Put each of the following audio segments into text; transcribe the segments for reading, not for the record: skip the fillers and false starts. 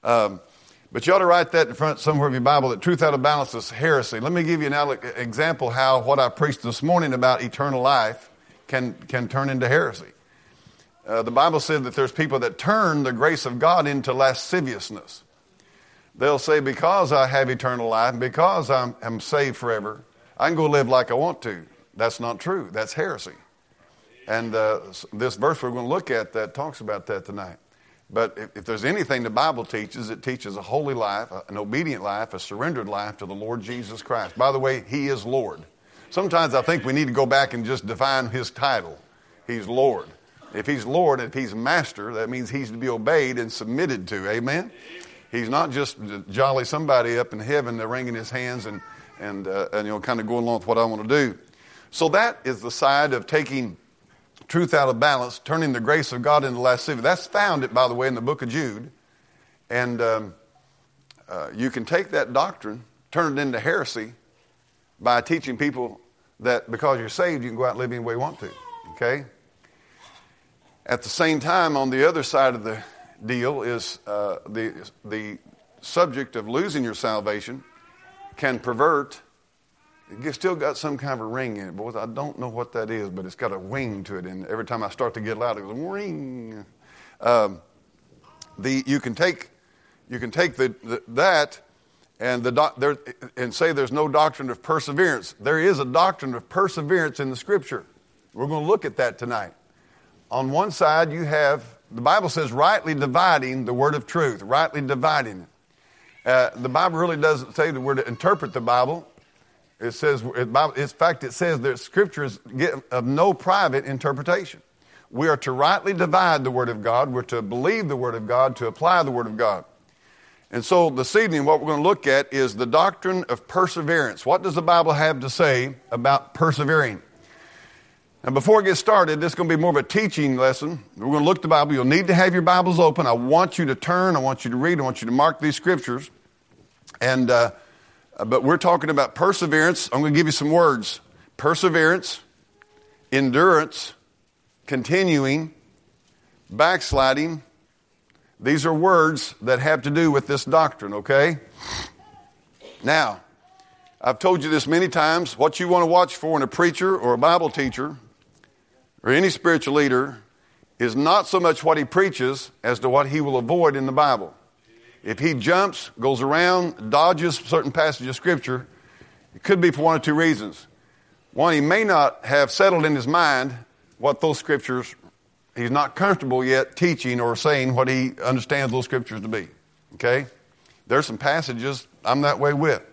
But you ought to write that in front somewhere of your Bible, that truth out of balance is heresy. Let me give you an example how what I preached this morning about eternal life can turn into heresy. The Bible said that there's people that turn the grace of God into lasciviousness. They'll say, because I have eternal life, because I'm saved forever, I can go live like I want to. That's not true. That's heresy. And this verse we're going to look at that talks about that tonight. But if there's anything the Bible teaches, it teaches a holy life, an obedient life, a surrendered life to the Lord Jesus Christ. By the way, He is Lord. Sometimes I think we need to go back and just define His title. He's Lord. If He's Lord, if He's Master, that means He's to be obeyed and submitted to. Amen? He's not just jolly somebody up in heaven wringing His hands and kind of going along with what I want to do. So that is the side of taking truth out of balance, turning the grace of God into lascivity. That's found, by the way, in the book of Jude. And you can take that doctrine, turn it into heresy by teaching people that because you're saved, you can go out and live any way you want to. Okay? At the same time, on the other side of the deal is the subject of losing your salvation can pervert. It's still got some kind of a ring in it, boys. I don't know what that is, but it's got a wing to it. And every time I start to get loud, it goes ring. You can take that and say there's no doctrine of perseverance. There is a doctrine of perseverance in the Scripture. We're going to look at that tonight. On one side, you have, the Bible says, rightly dividing the word of truth, rightly dividing it. The Bible really doesn't say that we're to interpret the Bible. It says, in fact, it says that Scriptures get of no private interpretation. We are to rightly divide the Word of God. We're to believe the Word of God, to apply the Word of God. And so this evening, what we're going to look at is the doctrine of perseverance. What does the Bible have to say about persevering? Now, before I get started, this is going to be more of a teaching lesson. We're going to look at the Bible. You'll need to have your Bibles open. I want you to turn. I want you to read. I want you to mark these Scriptures. And but we're talking about perseverance. I'm going to give you some words. Perseverance, endurance, continuing, backsliding. These are words that have to do with this doctrine, okay? Now, I've told you this many times. What you want to watch for in a preacher or a Bible teacher or any spiritual leader is not so much what he preaches as to what he will avoid in the Bible. If he jumps, goes around, dodges certain passages of Scripture, it could be for one or two reasons. One, he may not have settled in his mind what those Scriptures, he's not comfortable yet teaching or saying what he understands those Scriptures to be. Okay? There's some passages I'm that way with.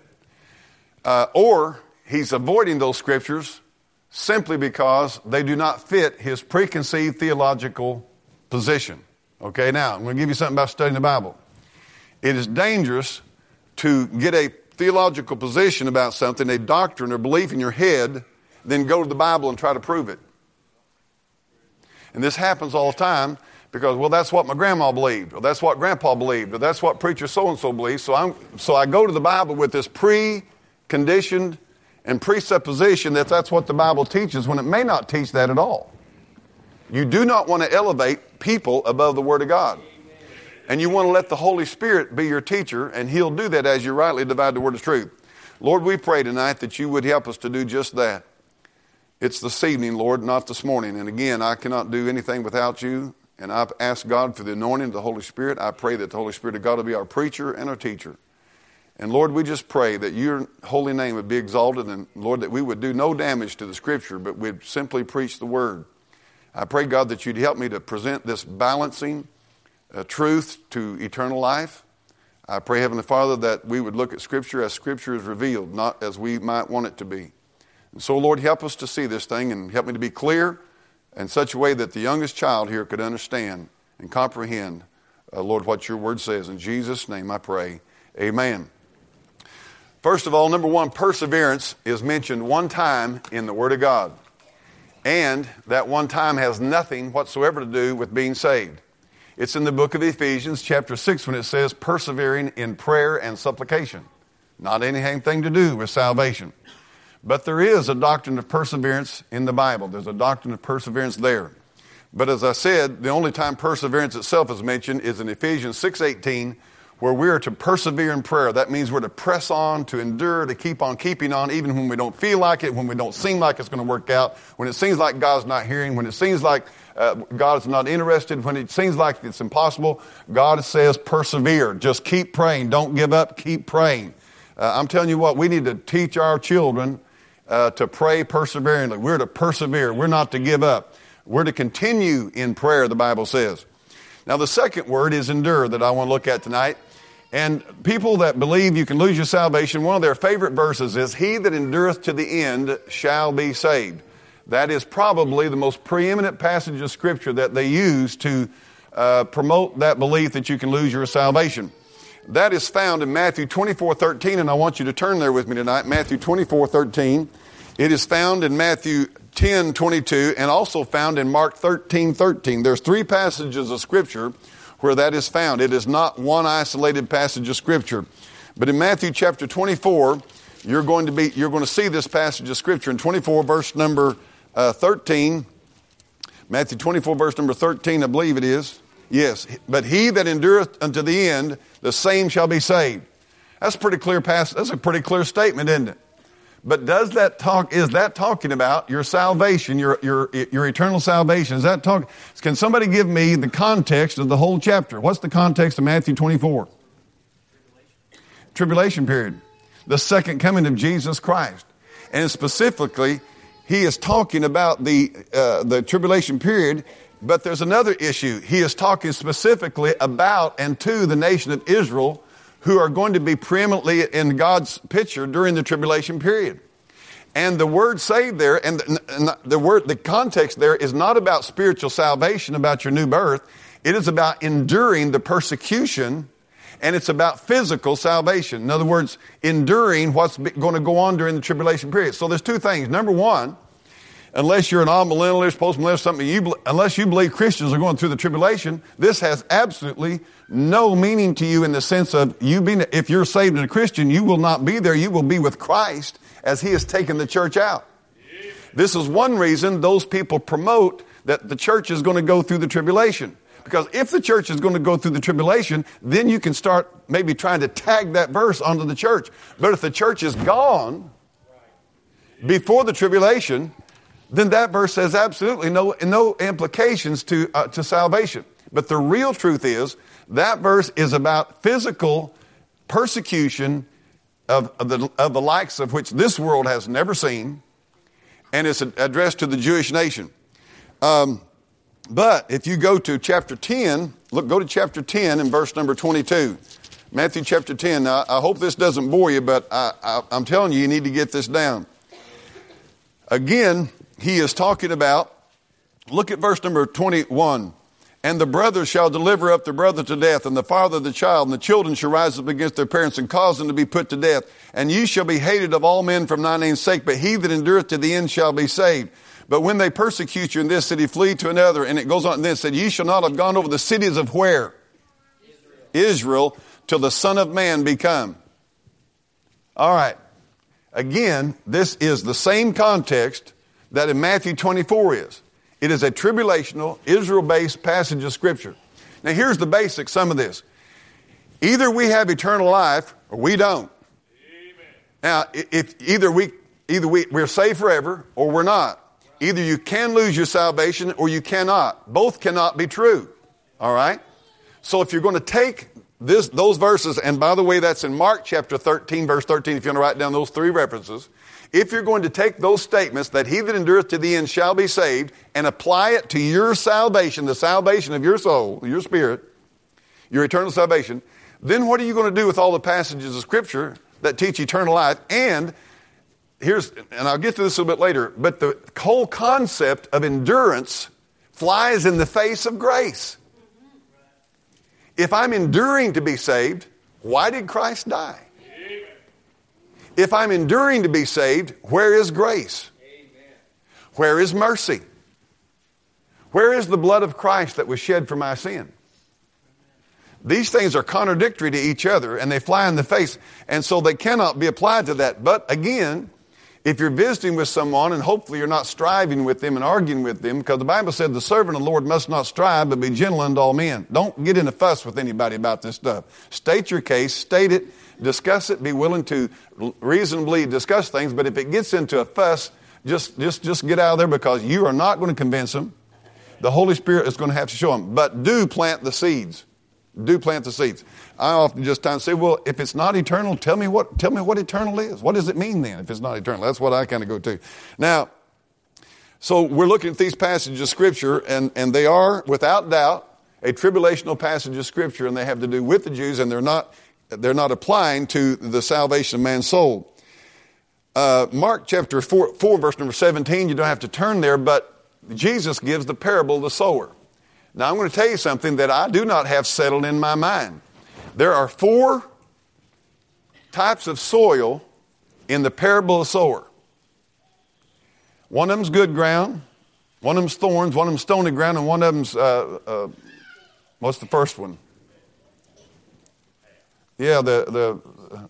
Or he's avoiding those Scriptures simply because they do not fit his preconceived theological position. Okay, now, I'm going to give you something about studying the Bible. It is dangerous to get a theological position about something, a doctrine or belief in your head, then go to the Bible and try to prove it. And this happens all the time because, well, that's what my grandma believed, or that's what grandpa believed, or that's what preacher so-and-so believes. So I go to the Bible with this preconditioned and presupposition that that's what the Bible teaches when it may not teach that at all. You do not want to elevate people above the Word of God. And you want to let the Holy Spirit be your teacher, and He'll do that as you rightly divide the word of truth. Lord, we pray tonight that you would help us to do just that. It's this evening, Lord, not this morning. And again, I cannot do anything without you. And I've asked God for the anointing of the Holy Spirit. I pray that the Holy Spirit of God will be our preacher and our teacher. And Lord, we just pray that your holy name would be exalted. And Lord, that we would do no damage to the Scripture, but we'd simply preach the word. I pray, God, that you'd help me to present this balancing truth to eternal life. I pray, Heavenly Father, that we would look at Scripture as Scripture is revealed, not as we might want it to be. And so, Lord, help us to see this thing and help me to be clear in such a way that the youngest child here could understand and comprehend, Lord, what your word says. In Jesus' name I pray. Amen. First of all, number one, perseverance is mentioned one time in the Word of God. And that one time has nothing whatsoever to do with being saved. It's in the book of Ephesians, chapter 6, when it says persevering in prayer and supplication. Not anything to do with salvation. But there is a doctrine of perseverance in the Bible. There's a doctrine of perseverance there. But as I said, the only time perseverance itself is mentioned is in Ephesians 6:18, where we are to persevere in prayer. That means we're to press on, to endure, to keep on keeping on, even when we don't feel like it, when we don't seem like it's going to work out, when it seems like God's not hearing, when it seems like God is not interested, when it seems like it's impossible. God says persevere. Just keep praying. Don't give up. Keep praying. I'm telling you what, we need to teach our children to pray perseveringly. We're to persevere. We're not to give up. We're to continue in prayer, the Bible says. Now, the second word is endure that I want to look at tonight. And people that believe you can lose your salvation, one of their favorite verses is, "He that endureth to the end shall be saved." That is probably the most preeminent passage of Scripture that they use to promote that belief that you can lose your salvation. That is found in Matthew 24:13, and I want you to turn there with me tonight. Matthew 24:13. It is found in Matthew 10:22 and also found in Mark 13:13. There's three passages of Scripture where that is found. It is not one isolated passage of Scripture. But in Matthew chapter 24, you're going to see this passage of Scripture in 24 verse number 13. Matthew 24 verse number 13, I believe it is. Yes. "But he that endureth unto the end, the same shall be saved." That's a pretty clear passage. That's a pretty clear statement, isn't it? But is that talking about your salvation, your eternal salvation? Is that talking? Can somebody give me the context of the whole chapter? What's the context of Matthew 24? Tribulation period. The second coming of Jesus Christ. And specifically, he is talking about the tribulation period, but there's another issue. He is talking specifically about and to the nation of Israel, who are going to be preeminently in God's picture during the tribulation period. And the word saved there, and the context there is not about spiritual salvation, about your new birth. It is about enduring the persecution, and it's about physical salvation. In other words, enduring what's going to go on during the tribulation period. So there's two things. Number one, unless you're an all-millennialist, post-millennialist, unless you believe Christians are going through the tribulation, this has absolutely no meaning to you in the sense of if you're saved and a Christian, you will not be there. You will be with Christ as he has taken the church out. This is one reason those people promote that the church is going to go through the tribulation. Because if the church is going to go through the tribulation, then you can start maybe trying to tag that verse onto the church. But if the church is gone before the tribulation, then that verse has absolutely no implications to salvation. But the real truth is that verse is about physical persecution of the likes of which this world has never seen, and it's addressed to the Jewish nation. But if you go to chapter 10, go to chapter 10 and verse number 22. Matthew chapter 10. Now, I hope this doesn't bore you, but I'm telling you need to get this down. Again, he is talking about, look at verse number 21. "And the brother shall deliver up the brother to death, and the father the child, and the children shall rise up against their parents and cause them to be put to death. And ye shall be hated of all men from my name's sake, but he that endureth to the end shall be saved. But when they persecute you in this city, flee to another." And it goes on and then it said, "Ye shall not have gone over the cities of" where? Israel, "till the Son of Man be come." All right. Again, this is the same context that in Matthew 24 is. It is a tribulational, Israel-based passage of Scripture. Now here's the basics, some of this. Either we have eternal life or we don't. Amen. Now, if either we're saved forever or we're not. Either you can lose your salvation or you cannot. Both cannot be true. All right? So if you're going to take those verses, and by the way, that's in Mark chapter 13, verse 13, if you want to write down those three references. If you're going to take those statements, that he that endureth to the end shall be saved, and apply it to your salvation, the salvation of your soul, your spirit, your eternal salvation, then what are you going to do with all the passages of Scripture that teach eternal life? And I'll get to this a little bit later, but the whole concept of endurance flies in the face of grace. If I'm enduring to be saved, why did Christ die? If I'm enduring to be saved, where is grace? Where is mercy? Where is the blood of Christ that was shed for my sin? These things are contradictory to each other, and they fly in the face, and so they cannot be applied to that. But again, If you're visiting with someone and hopefully you're not striving with them and arguing with them, because the Bible said the servant of the Lord must not strive but be gentle unto all men. Don't get in a fuss with anybody about this stuff. State your case, state it, discuss it, be willing to reasonably discuss things, but if it gets into a fuss, just get out of there, because you are not going to convince them. The Holy Spirit is going to have to show them. But do plant the seeds. Do plant the seeds. I often just say, well, if it's not eternal, tell me what eternal is. What does it mean then if it's not eternal? That's what I kind of go to. Now, so we're looking at these passages of Scripture, and they are, without doubt, a tribulational passage of Scripture, and they have to do with the Jews, and they're not applying to the salvation of man's soul. Mark chapter 4, verse number 17, you don't have to turn there, but Jesus gives the parable of the sower. Now, I'm going to tell you something that I do not have settled in my mind. There are 4 types of soil in the parable of the sower. One of them's good ground, one of them's thorns, one of them's stony ground, and one of them's, what's the first one? Yeah, the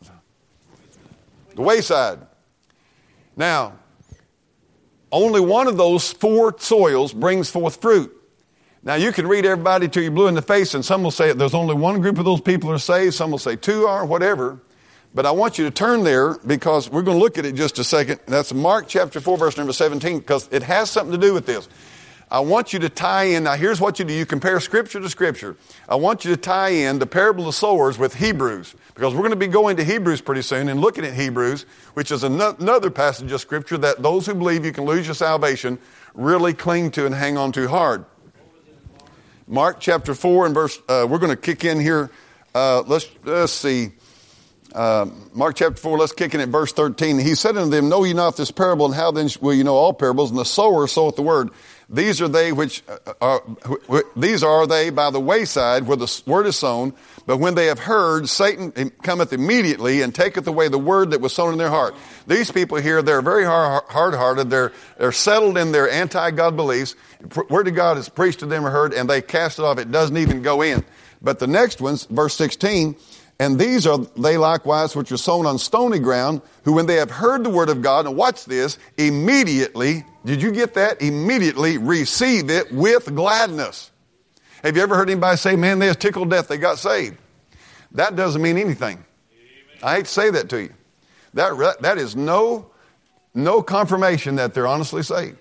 wayside. Now, only one of those 4 soils brings forth fruit. Now, you can read everybody till you're blue in the face, and some will say there's only one group of those people are saved. Some will say 2 are, whatever. But I want you to turn there, because we're going to look at it just a second. That's Mark chapter 4, verse number 17, because it has something to do with this. I want you to tie in. Now, here's what you do. You compare Scripture to Scripture. I want you to tie in the parable of the sowers with Hebrews, because we're going to be going to Hebrews pretty soon and looking at Hebrews, which is another passage of Scripture that those who believe you can lose your salvation really cling to and hang on to hard. Mark chapter 4 and verse, we're going to kick in here. Let's see. Mark chapter 4, let's kick in at verse 13. He said unto them, know ye not this parable, and how then will you know all parables? And the sower soweth the word. These are they these are they by the wayside where the word is sown. But when they have heard, Satan cometh immediately and taketh away the word that was sown in their heart. These people here, they're very hard-hearted. They're settled in their anti-God beliefs. Word of God is preached to them or heard, and they cast it off. It doesn't even go in. But the next one's verse 16. And these are they likewise which are sown on stony ground, who when they have heard the word of God, and watch this, immediately, did you get that? Immediately receive it with gladness. Have you ever heard anybody say, man, they was tickled to death, they got saved? That doesn't mean anything. Amen. I hate to say that to you. That is no confirmation that they're honestly saved.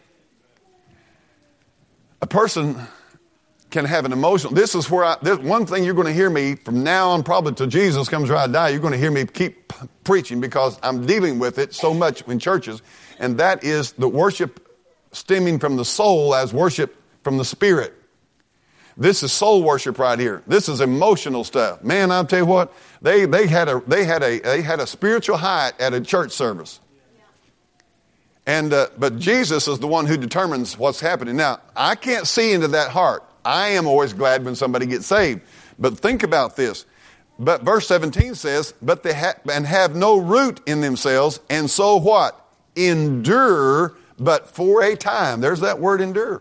A person can have an emotional, this is where one thing you're going to hear me from now on, probably till Jesus comes or I die, you're going to hear me keep preaching, because I'm dealing with it so much in churches, and that is the worship stemming from the soul as worship from the spirit. This is soul worship right here. This is emotional stuff. Man, I'll tell you what, they had a spiritual height at a church service. And but Jesus is the one who determines what's happening. Now, I can't see into that heart. I am always glad when somebody gets saved. But think about this. But verse 17 says, but they have no root in themselves, and so what? Endure, but for a time. There's that word endure.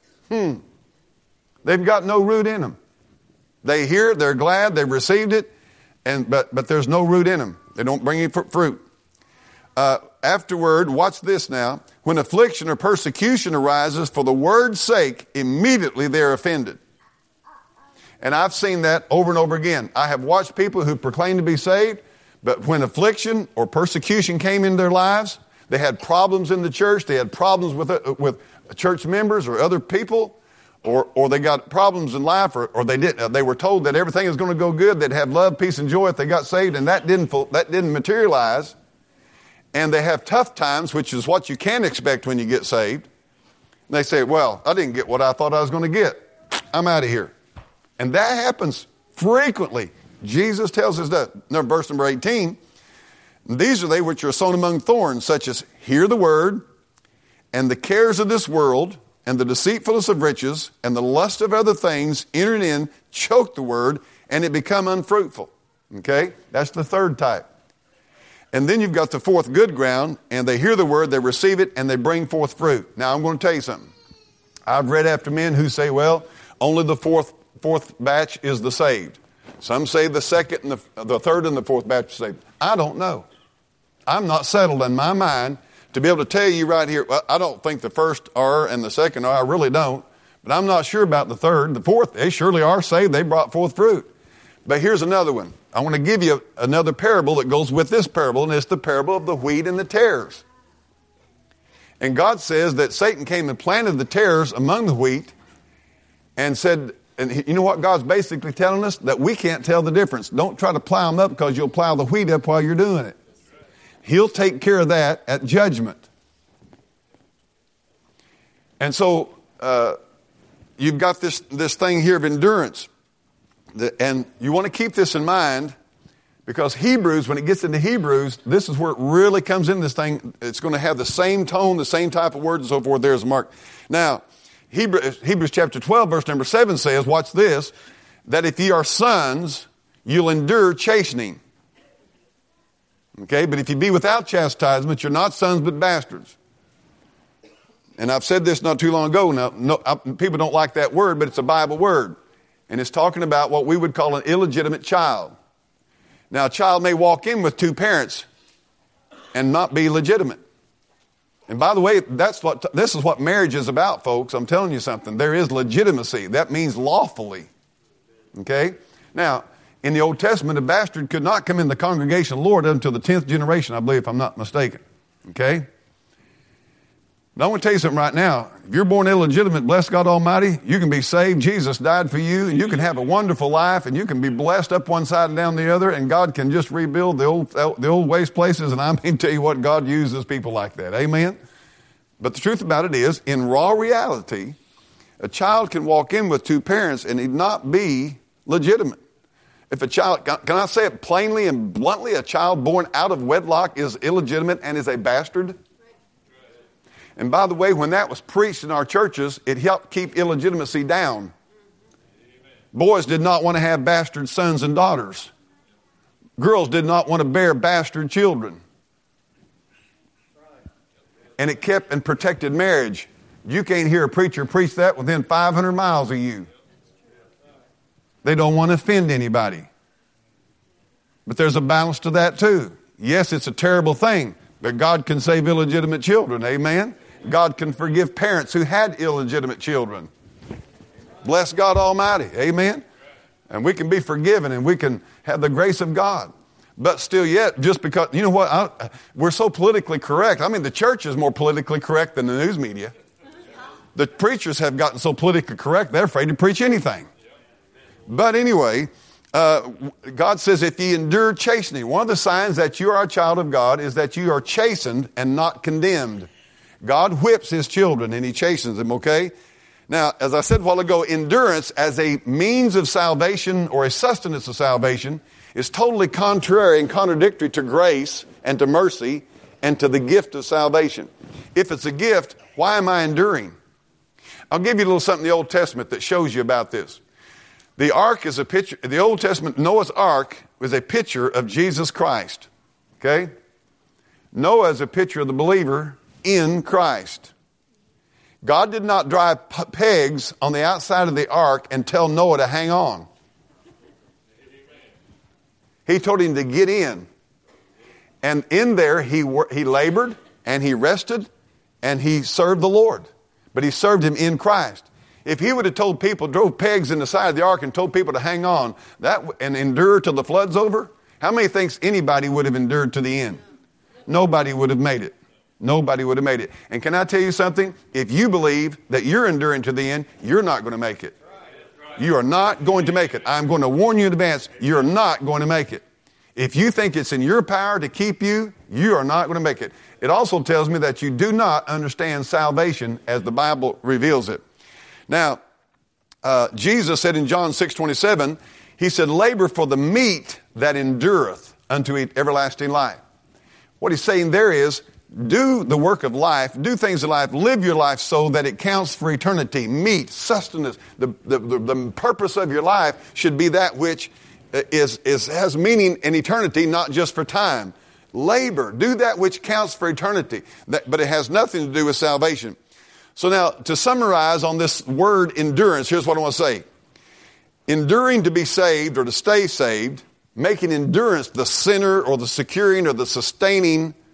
They've got no root in them. They hear it, they're glad, they've received it, but there's no root in them. They don't bring any fruit. Afterward, watch this now. When affliction or persecution arises for the word's sake, immediately they're offended. And I've seen that over and over again. I have watched people who proclaim to be saved, but when affliction or persecution came into their lives, they had problems in the church, they had problems with church members or other people, or they got problems in life, or they were told that everything is going to go good, they'd have love, peace, and joy if they got saved, and that didn't materialize. And they have tough times, which is what you can expect when you get saved. And they say, well, I didn't get what I thought I was going to get. I'm out of here. And that happens frequently. Jesus tells us that. Verse number 18, these are they which are sown among thorns, such as hear the word, and the cares of this world, and the deceitfulness of riches, and the lust of other things entering in, choke the word, and it become unfruitful. Okay? That's the third type. And then you've got the fourth good ground, and they hear the word, they receive it, and they bring forth fruit. Now, I'm going to tell you something. I've read after men who say, well, only the fourth batch is the saved. Some say the second and the third and the fourth batch is saved. I don't know. I'm not settled in my mind to be able to tell you right here, well, I don't think the first are and the second are, I really don't. But I'm not sure about the third. The fourth, they surely are saved. They brought forth fruit. But here's another one. I want to give you another parable that goes with this parable, and it's the parable of the wheat and the tares. And God says that Satan came and planted the tares among the wheat and said, and you know what God's basically telling us? That we can't tell the difference. Don't try to plow them up because you'll plow the wheat up while you're doing it. He'll take care of that at judgment. And so you've got this thing here of endurance. And you want to keep this in mind because Hebrews, when it gets into Hebrews, this is where it really comes in this thing. It's going to have the same tone, the same type of words and so forth. There's Mark. Now, Hebrews chapter 12, verse number 7 says, watch this, that if ye are sons, you'll endure chastening. Okay, but if you be without chastisement, you're not sons but bastards. And I've said this not too long ago. Now, people don't like that word, but it's a Bible word. And it's talking about what we would call an illegitimate child. Now, a child may walk in with two parents and not be legitimate. And by the way, this is what marriage is about, folks. I'm telling you something. There is legitimacy. That means lawfully. Okay? Now, in the Old Testament, a bastard could not come in the congregation of the Lord until the 10th generation, I believe, if I'm not mistaken. Okay? Now, I want to tell you something right now. If you're born illegitimate, bless God Almighty, you can be saved. Jesus died for you, and you can have a wonderful life, and you can be blessed up one side and down the other, and God can just rebuild the old waste places, and I mean, tell you what, God uses people like that. Amen? But the truth about it is, in raw reality, a child can walk in with two parents and he'd not be legitimate. If a child, can I say it plainly and bluntly, a child born out of wedlock is illegitimate and is a bastard? And by the way, when that was preached in our churches, it helped keep illegitimacy down. Boys did not want to have bastard sons and daughters. Girls did not want to bear bastard children. And it kept and protected marriage. You can't hear a preacher preach that within 500 miles of you. They don't want to offend anybody. But there's a balance to that too. Yes, it's a terrible thing, but God can save illegitimate children. Amen? God can forgive parents who had illegitimate children. Bless God Almighty. Amen? And we can be forgiven and we can have the grace of God. But still yet, just because, you know what, we're so politically correct. I mean, the church is more politically correct than the news media. The preachers have gotten so politically correct, they're afraid to preach anything. But anyway, God says, if ye endure chastening, one of the signs that you are a child of God is that you are chastened and not condemned. God whips his children and he chastens them, okay? Now, as I said a while ago, endurance as a means of salvation or a sustenance of salvation is totally contrary and contradictory to grace and to mercy and to the gift of salvation. If it's a gift, why am I enduring? I'll give you a little something in the Old Testament that shows you about this. The ark is a picture, the Old Testament, Noah's ark was a picture of Jesus Christ. Okay? Noah is a picture of the believer in Christ. God did not drive pegs on the outside of the ark and tell Noah to hang on. He told him to get in. And in there, he labored and he rested and he served the Lord. But he served him in Christ. If he would have told people, drove pegs in the side of the ark and told people to hang on and endure till the flood's over, how many thinks anybody would have endured to the end? Nobody would have made it. Nobody would have made it. And can I tell you something? If you believe that you're enduring to the end, you're not going to make it. You are not going to make it. I'm going to warn you in advance, you're not going to make it. If you think it's in your power to keep you, you are not going to make it. It also tells me that you do not understand salvation as the Bible reveals it. Now, Jesus said in John 6:27, he said, labor for the meat that endureth unto everlasting life. What he's saying there is, do the work of life, do things in life, live your life so that it counts for eternity. Meat, sustenance, the purpose of your life should be that which has meaning in eternity, not just for time. Labor, do that which counts for eternity, but it has nothing to do with salvation. So now, to summarize on this word endurance, here's what I want to say. Enduring to be saved or to stay saved, making endurance the center or the securing or the sustaining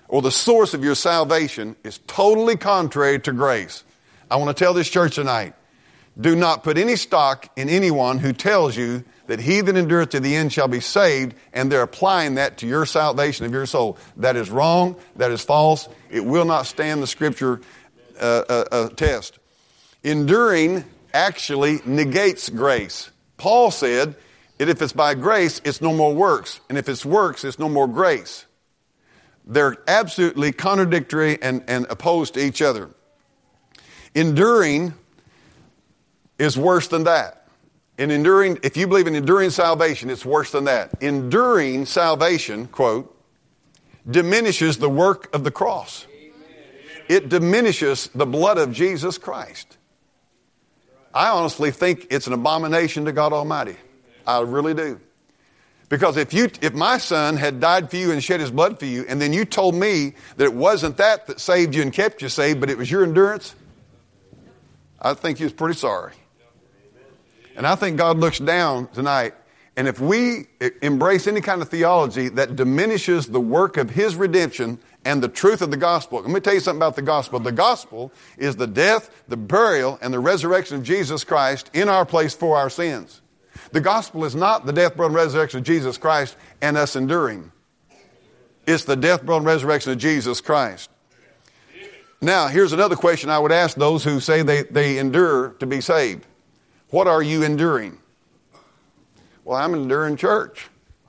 or the source of your salvation is totally contrary to grace. I want to tell this church tonight, do not put any stock in anyone who tells you that he that endureth to the end shall be saved, and they're applying that to your salvation of your soul. That is wrong. That is false. It will not stand the Scripture test. Enduring actually negates grace. Paul said that if it's by grace, it's no more works. And if it's works, it's no more grace. They're absolutely contradictory and opposed to each other. Enduring is worse than that. In enduring, if you believe in enduring salvation, it's worse than that. Enduring salvation, quote, diminishes the work of the cross. It diminishes the blood of Jesus Christ. I honestly think it's an abomination to God Almighty. I really do. Because if my son had died for you and shed his blood for you, and then you told me that it wasn't that saved you and kept you saved, but it was your endurance, I think he was pretty sorry. And I think God looks down tonight, and if we embrace any kind of theology that diminishes the work of his redemption and the truth of the gospel. Let me tell you something about the gospel. The gospel is the death, the burial, and the resurrection of Jesus Christ in our place for our sins. The gospel is not the death, burial, and resurrection of Jesus Christ and us enduring. It's the death, burial, and resurrection of Jesus Christ. Now, here's another question I would ask those who say they endure to be saved. What are you enduring? Well, I'm enduring church.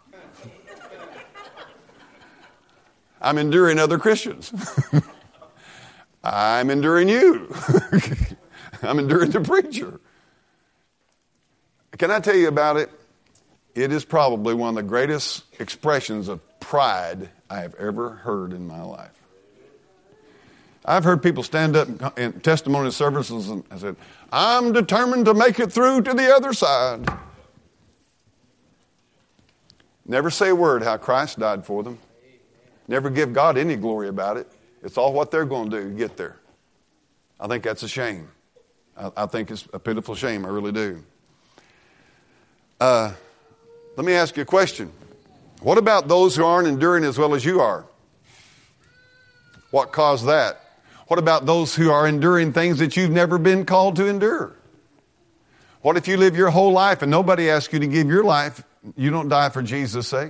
I'm enduring other Christians. I'm enduring you. I'm enduring the preacher. Can I tell you about it? It is probably one of the greatest expressions of pride I have ever heard in my life. I've heard people stand up in testimony services and said, I'm determined to make it through to the other side. Never say a word how Christ died for them. Never give God any glory about it. It's all what they're going to do to get there. I think that's a shame. I think it's a pitiful shame. I really do. Let me ask you a question. What about those who aren't enduring as well as you are? What caused that? What about those who are enduring things that you've never been called to endure? What if you live your whole life and nobody asks you to give your life? You don't die for Jesus' sake.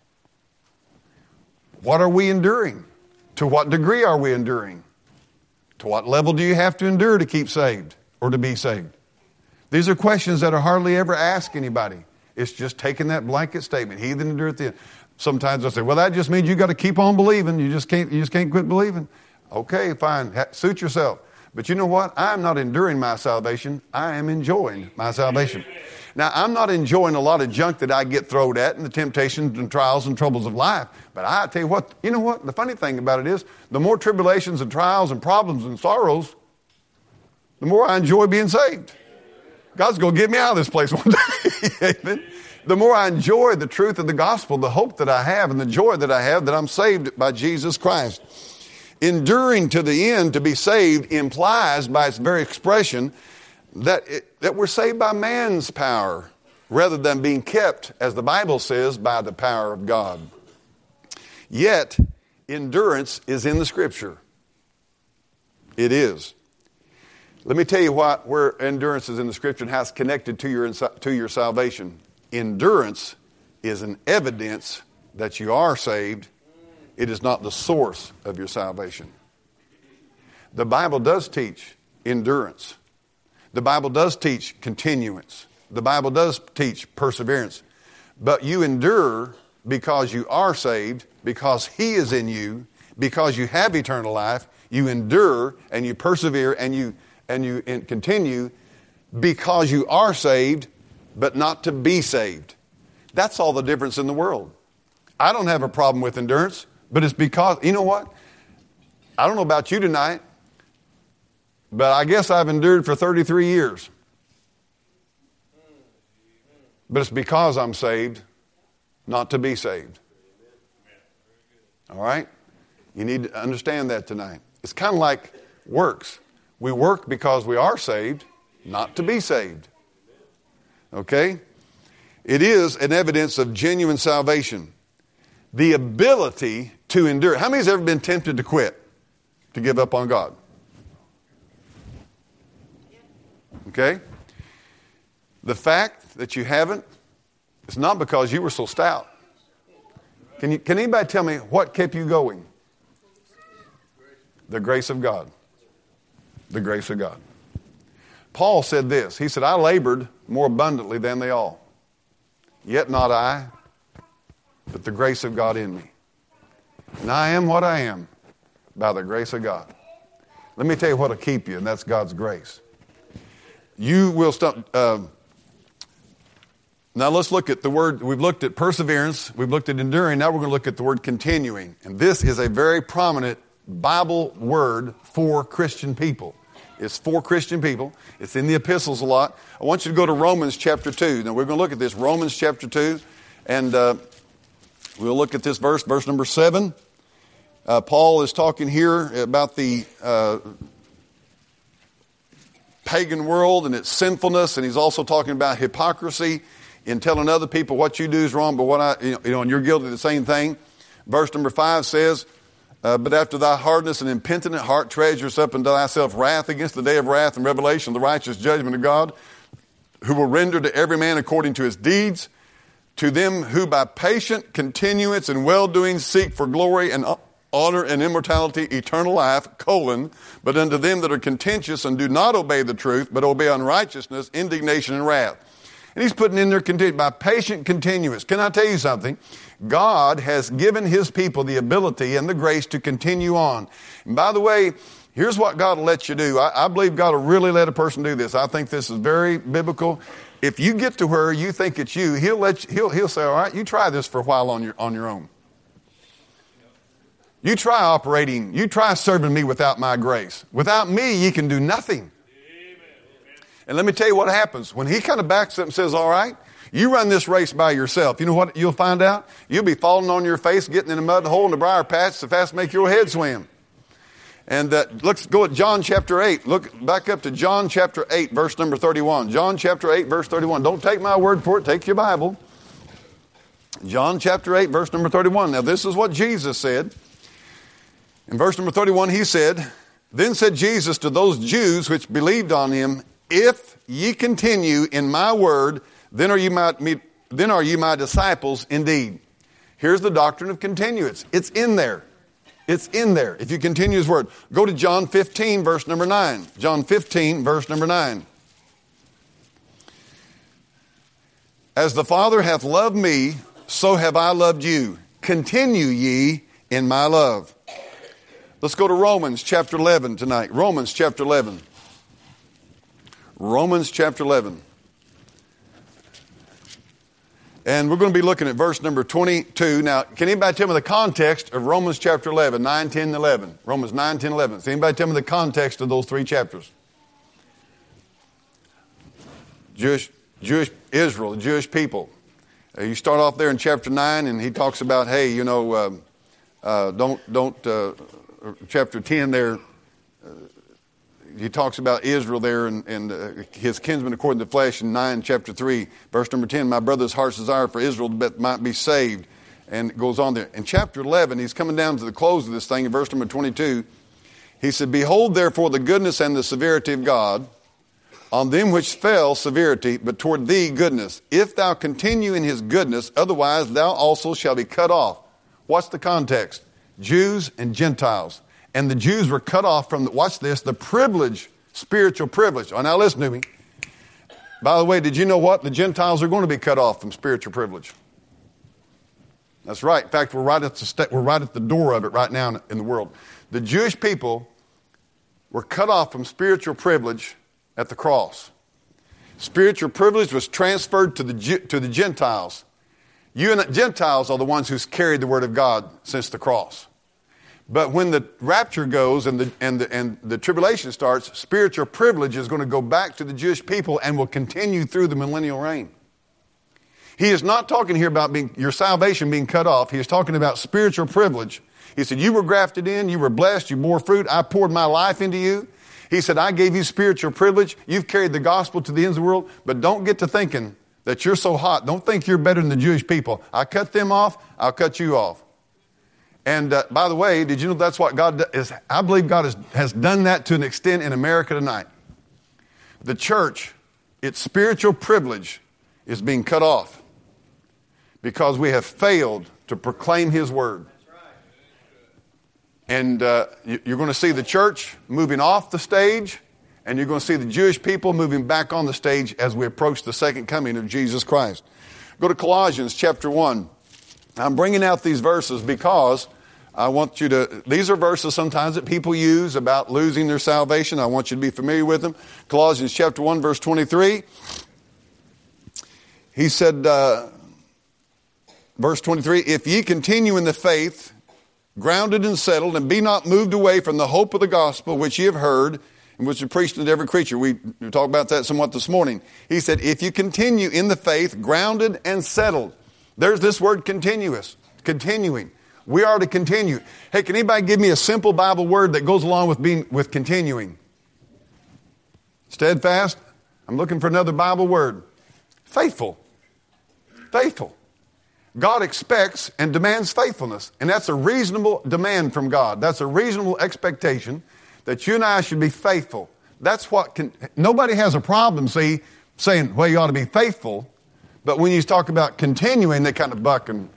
What are we enduring? To what degree are we enduring? To what level do you have to endure to keep saved or to be saved? These are questions that are hardly ever asked anybody. It's just taking that blanket statement. He that endureth the end. Sometimes they'll say, well, that just means you got to keep on believing. You just can't quit believing. Okay, fine. Suit yourself. But you know what? I'm not enduring my salvation. I am enjoying my salvation. Now, I'm not enjoying a lot of junk that I get thrown at and the temptations and trials and troubles of life. But I tell you what, the funny thing about it is, the more tribulations and trials and problems and sorrows, the more I enjoy being saved. God's going to get me out of this place one day. Amen. The more I enjoy the truth of the gospel, the hope that I have and the joy that I have that I'm saved by Jesus Christ. Enduring to the end to be saved implies by its very expression that we're saved by man's power rather than being kept, as the Bible says, by the power of God. Yet, endurance is in the Scripture. It is. Let me tell you where endurance is in the Scripture and how it's connected to your salvation. Endurance is an evidence that you are saved. It is not the source of your salvation. The Bible does teach endurance. The Bible does teach continuance. The Bible does teach perseverance. But you endure because you are saved, because He is in you, because you have eternal life. You endure and you persevere and you continue because you are saved, but not to be saved. That's all the difference in the world. I don't have a problem with endurance, but it's because, you know what? I don't know about you tonight, but I guess I've endured for 33 years. But it's because I'm saved, not to be saved. All right? You need to understand that tonight. It's kind of like works. We work because we are saved, not to be saved. Okay? It is an evidence of genuine salvation. The ability to endure. How many has ever been tempted to quit, to give up on God? Okay? The fact that you haven't is not because you were so stout. Can anybody tell me what kept you going? The grace of God. The grace of God. Paul said this. He said, I labored more abundantly than they all. Yet not I, but the grace of God in me. And I am what I am by the grace of God. Let me tell you what will keep you, and that's God's grace. You will stop. Now let's look at the word. We've looked at perseverance. We've looked at enduring. Now we're going to look at the word continuing. And this is a very prominent Bible word for Christian people. It's for Christian people. It's in the epistles a lot. I want you to go to Romans chapter 2. Now we're going to look at this, Romans chapter 2. And we'll look at this verse number 7. Paul is talking here about the pagan world and its sinfulness. And he's also talking about hypocrisy in telling other people what you do is wrong, but and you're guilty of the same thing. Verse number 5 says, but after thy hardness and impenitent heart treasures up unto thyself wrath against the day of wrath and revelation, the righteous judgment of God, who will render to every man according to his deeds, to them who by patient continuance and well-doing seek for glory and honor and immortality, eternal life, but unto them that are contentious and do not obey the truth, but obey unrighteousness, indignation, and wrath. And he's putting in there by patient continuance. Can I tell you something? God has given his people the ability and the grace to continue on. And by the way, here's what God will let you do. I believe God will really let a person do this. I think this is very biblical. If you get to where you think it's you, he'll say, all right, you try this for a while on your own. You try serving me without my grace. Without me, you can do nothing. And let me tell you what happens. When he kind of backs up and says, all right, you run this race by yourself. You know what you'll find out? You'll be falling on your face, getting in a mud hole in the briar patch so fast to make your head swim. And let's go at John chapter 8. Look back up to John chapter 8, verse number 31. John chapter 8, verse 31. Don't take my word for it. Take your Bible. John chapter 8, verse number 31. Now this is what Jesus said. In verse number 31, he said, then said Jesus to those Jews which believed on him, if ye continue in my word, then are ye my disciples indeed. Here's the doctrine of continuance. It's in there. It's in there. If you continue his word. Go to John 15, verse number 9. John 15, verse number 9. As the Father hath loved me, so have I loved you. Continue ye in my love. Let's go to Romans chapter 11 tonight. Romans chapter 11. Romans chapter 11. And we're going to be looking at verse number 22. Now, can anybody tell me the context of Romans chapter 11, 9, 10, 11? Romans 9, 10, 11. Can anybody tell me the context of those three chapters? Israel, the Jewish people. You start off there in chapter 9, and he talks about, hey, chapter 10 there, he talks about Israel there and his kinsmen according to the flesh in 9, chapter 3, verse number 10, my brother's heart's desire for Israel that might be saved. And it goes on there. In chapter 11, he's coming down to the close of this thing in verse number 22. He said, behold therefore the goodness and the severity of God, on them which fell severity, but toward thee goodness. If thou continue in his goodness, otherwise thou also shalt be cut off. What's the context? Jews and Gentiles. And the Jews were cut off from, watch this, the privilege, spiritual privilege. Oh, now listen to me. By the way, did you know what? The Gentiles are going to be cut off from spiritual privilege. That's right. In fact, we're right at the door of it right now in the world. The Jewish people were cut off from spiritual privilege at the cross. Spiritual privilege was transferred to the Gentiles. You and the Gentiles are the ones who's carried the word of God since the cross. But when the rapture goes and the tribulation starts, spiritual privilege is going to go back to the Jewish people and will continue through the millennial reign. He is not talking here about your salvation being cut off. He is talking about spiritual privilege. He said, you were grafted in, you were blessed, you bore fruit, I poured my life into you. He said, I gave you spiritual privilege. You've carried the gospel to the ends of the world, but don't get to thinking that you're so hot. Don't think you're better than the Jewish people. I cut them off, I'll cut you off. And by the way, did you know that's what God is? I believe God has done that to an extent in America tonight. The church, its spiritual privilege is being cut off because we have failed to proclaim His word. And you're going to see the church moving off the stage, and you're going to see the Jewish people moving back on the stage as we approach the second coming of Jesus Christ. Go to Colossians chapter 1. I'm bringing out these verses because I want you to, these are verses sometimes that people use about losing their salvation. I want you to be familiar with them. Colossians chapter 1, verse 23. He said, verse 23, if ye continue in the faith, grounded and settled, and be not moved away from the hope of the gospel which ye have heard, and which is preached unto every creature. We talked about that somewhat this morning. He said, if you continue in the faith, grounded and settled. There's this word continuing. We are to continue. Hey, can anybody give me a simple Bible word that goes along with continuing? Steadfast. I'm looking for another Bible word. Faithful. Faithful. God expects and demands faithfulness. And that's a reasonable demand from God. That's a reasonable expectation that you and I should be faithful. That's what nobody has a problem, saying, well, you ought to be faithful. But when you talk about continuing, they kind of buck and,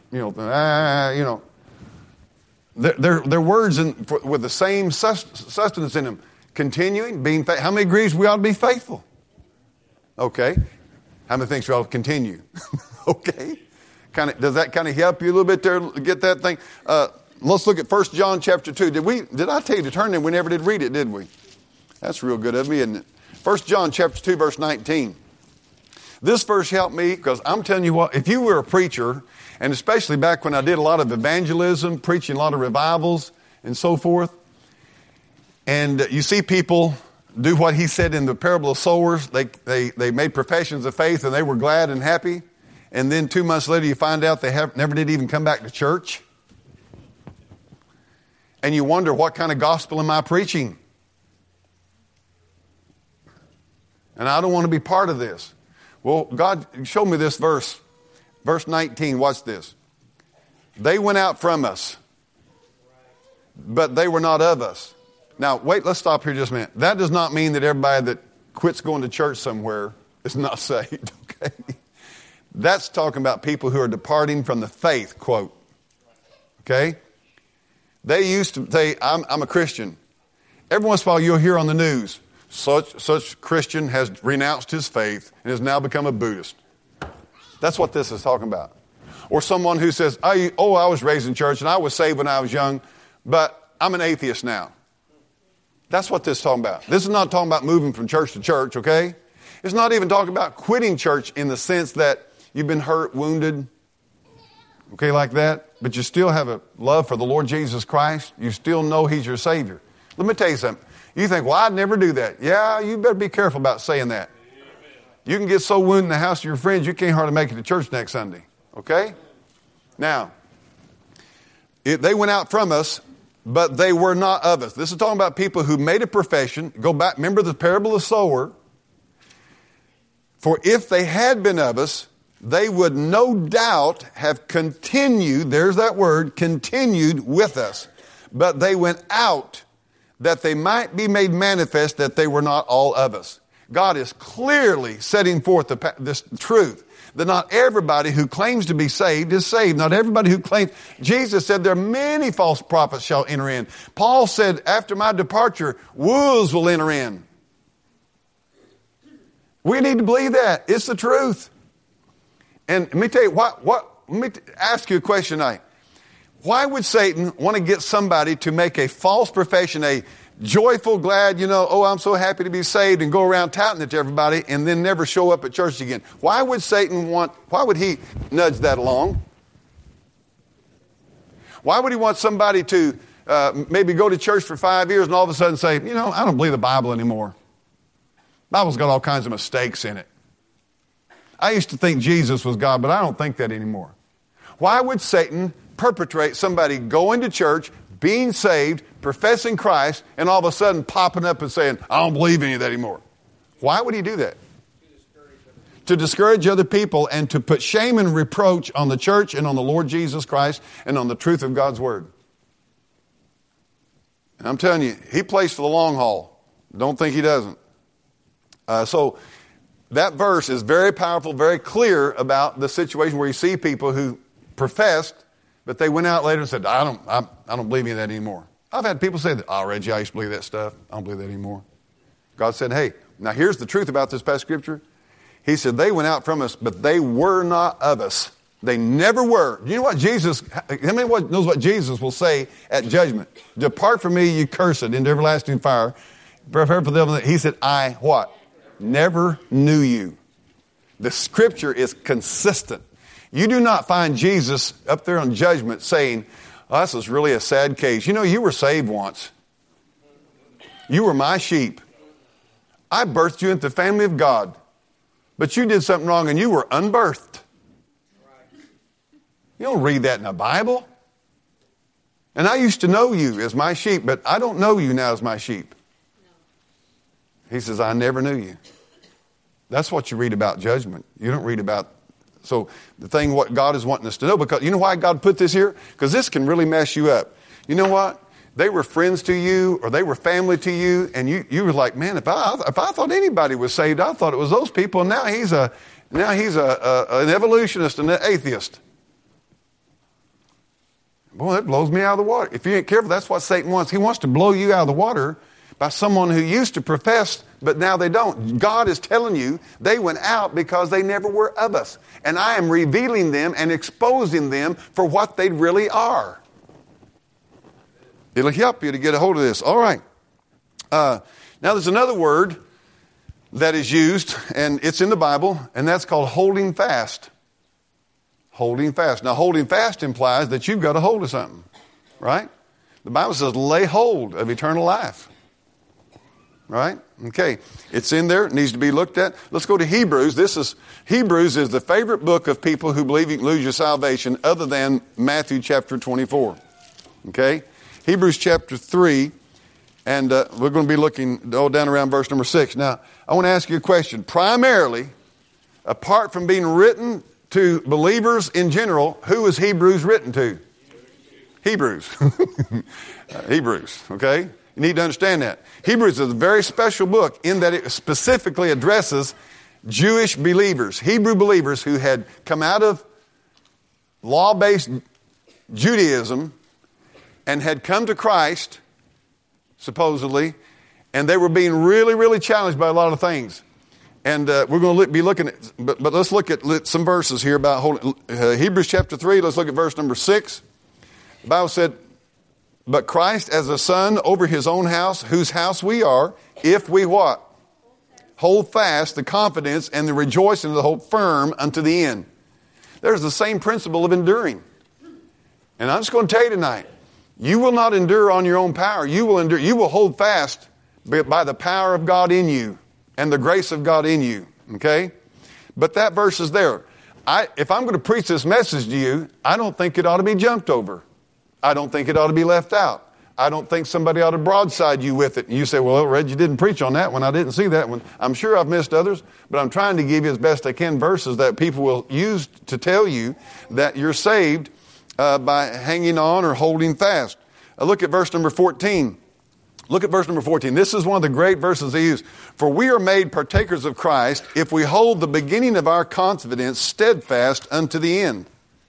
They're words with the same sustenance in them. Continuing, being faithful. How many agrees we ought to be faithful? Okay. How many thinks we ought to continue? Okay. Does that kind of help you a little bit there to get that thing? Let's look at 1 John chapter 2. Did I tell you to turn there? We never did read it, did we? That's real good of me, isn't it? 1 John chapter 2, verse 19. This verse helped me because I'm telling you what, if you were a preacher, and especially back when I did a lot of evangelism, preaching a lot of revivals and so forth, and you see people do what he said in the parable of sowers. They made professions of faith and they were glad and happy. And then 2 months later you find out they never did even come back to church. And you wonder, what kind of gospel am I preaching? And I don't want to be part of this. Well, God showed me this verse. Verse 19, watch this. They went out from us, but they were not of us. Now, wait, let's stop here just a minute. That does not mean that everybody that quits going to church somewhere is not saved, okay? That's talking about people who are departing from the faith, quote. Okay? They used to say, I'm a Christian. Every once in a while you'll hear on the news, such Christian has renounced his faith and has now become a Buddhist. That's what this is talking about. Or someone who says, I was raised in church and I was saved when I was young, but I'm an atheist now. That's what this is talking about. This is not talking about moving from church to church, okay? It's not even talking about quitting church in the sense that you've been hurt, wounded, okay, like that, but you still have a love for the Lord Jesus Christ. You still know He's your Savior. Let me tell you something. You think, well, I'd never do that. Yeah, you better be careful about saying that. You can get so wounded in the house of your friends, you can't hardly make it to church next Sunday. Okay? Now, they went out from us, but they were not of us. This is talking about people who made a profession. Go back, remember the parable of the sower. For if they had been of us, they would no doubt have continued, there's that word, continued with us. But they went out that they might be made manifest that they were not all of us. God is clearly setting forth this truth, that not everybody who claims to be saved is saved. Not everybody who claims. Jesus said there are many false prophets shall enter in. Paul said, after my departure, wolves will enter in. We need to believe that. It's the truth. And let me tell you, let me ask you a question tonight. Why would Satan want to get somebody to make a false profession, a joyful, glad, I'm so happy to be saved, and go around touting it to everybody and then never show up at church again? Why would he nudge that along? Why would he want somebody to maybe go to church for 5 years and all of a sudden say, I don't believe the Bible anymore. The Bible's got all kinds of mistakes in it. I used to think Jesus was God, but I don't think that anymore. Why would Satan perpetrate somebody going to church, being saved, professing Christ, and all of a sudden popping up and saying, I don't believe any of that anymore? Why would he do that? To discourage other people and to put shame and reproach on the church and on the Lord Jesus Christ and on the truth of God's Word. And I'm telling you, he plays for the long haul. Don't think he doesn't. So that verse is very powerful, very clear about the situation where you see people who professed, but they went out later and said, I don't believe in that anymore. I've had people say that, oh, Reggie, I used to believe that stuff. I don't believe that anymore. God said, hey, now here's the truth about this past scripture. He said, they went out from us, but they were not of us. They never were. You know what Jesus, how many knows what Jesus will say at judgment? Depart from me, you cursed, into everlasting fire. Prepare for them. He said, I what? Never knew you. The scripture is consistent. You do not find Jesus up there on judgment saying, oh, this is really a sad case. You know, you were saved once. You were my sheep. I birthed you into the family of God. But you did something wrong and you were unbirthed. You don't read that in the Bible. And I used to know you as my sheep, but I don't know you now as my sheep. He says, I never knew you. That's what you read about judgment. You don't read about, so the thing what God is wanting us to know, because you know why God put this here? Because this can really mess you up. You know what? They were friends to you or they were family to you, and you were like, man, if I thought anybody was saved, I thought it was those people, and now he's an evolutionist and an atheist. Boy, that blows me out of the water. If you ain't careful, that's what Satan wants. He wants to blow you out of the water by someone who used to profess, but now they don't. God is telling you they went out because they never were of us. And I am revealing them and exposing them for what they really are. It'll help you to get a hold of this. All right. Now there's another word that is used, and it's in the Bible, and that's called holding fast. Holding fast. Now, holding fast implies that you've got a hold of something, right? The Bible says, lay hold of eternal life. Right? Okay. It's in there. It needs to be looked at. Let's go to Hebrews. Hebrews is the favorite book of people who believe you can lose your salvation other than Matthew chapter 24. Okay? Hebrews chapter 3. And we're going to be looking down around verse number 6. Now, I want to ask you a question. Primarily, apart from being written to believers in general, who is Hebrews written to? Hebrews. Hebrews, okay? You need to understand that. Hebrews is a very special book in that it specifically addresses Jewish believers, Hebrew believers who had come out of law-based Judaism and had come to Christ, supposedly, and they were being really, really challenged by a lot of things. And we're going to be looking at, but let's look at some verses here about Hebrews chapter 3. Let's look at verse number 6. The Bible said, but Christ as a son over his own house, whose house we are, if we what? Hold fast the confidence and the rejoicing of the hope firm unto the end. There's the same principle of enduring. And I'm just going to tell you tonight, you will not endure on your own power. You will endure. You will hold fast by the power of God in you and the grace of God in you. Okay? But that verse is there. If I'm going to preach this message to you, I don't think it ought to be jumped over. I don't think it ought to be left out. I don't think somebody ought to broadside you with it. And you say, well, Red, you didn't preach on that one. I didn't see that one. I'm sure I've missed others, but I'm trying to give you as best I can verses that people will use to tell you that you're saved by hanging on or holding fast. Look at verse number 14. Look at verse number 14. This is one of the great verses they use. For we are made partakers of Christ if we hold the beginning of our confidence steadfast unto the end.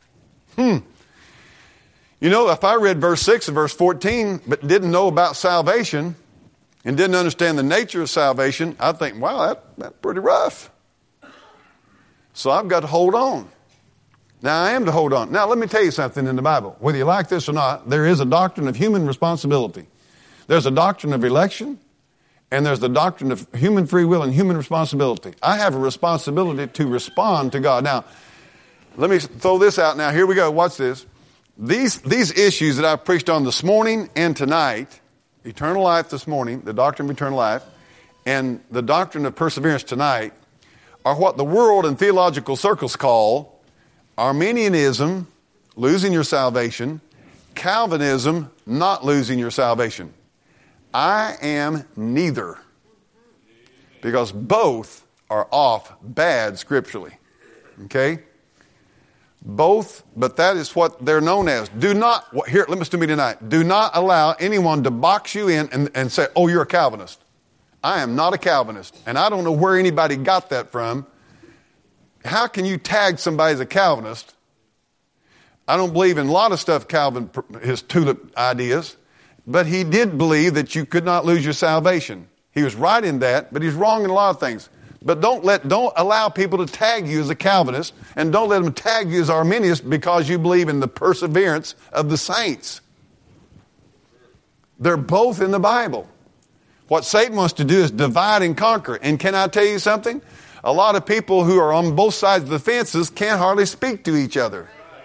You know, if I read verse 6 and verse 14, but didn't know about salvation and didn't understand the nature of salvation, I'd think, wow, that's pretty rough. So I've got to hold on. Now, I am to hold on. Now, let me tell you something in the Bible. Whether you like this or not, there is a doctrine of human responsibility. There's a doctrine of election, and there's the doctrine of human free will and human responsibility. I have a responsibility to respond to God. Now, let me throw this out now. Here we go. Watch this. These issues that I've preached on this morning and tonight, eternal life this morning, the doctrine of eternal life, and the doctrine of perseverance tonight, are what the world and theological circles call Arminianism, losing your salvation, Calvinism, not losing your salvation. I am neither, because both are off bad scripturally. Okay? Both, but that is what they're known as. Do not, here, listen to me tonight. Do not allow anyone to box you in and say, oh, you're a Calvinist. I am not a Calvinist. And I don't know where anybody got that from. How can you tag somebody as a Calvinist? I don't believe in a lot of stuff Calvin, his tulip ideas, but he did believe that you could not lose your salvation. He was right in that, but he's wrong in a lot of things. But don't allow people to tag you as a Calvinist, and don't let them tag you as Arminius because you believe in the perseverance of the saints. They're both in the Bible. What Satan wants to do is divide and conquer. And can I tell you something? A lot of people who are on both sides of the fences can't hardly speak to each other.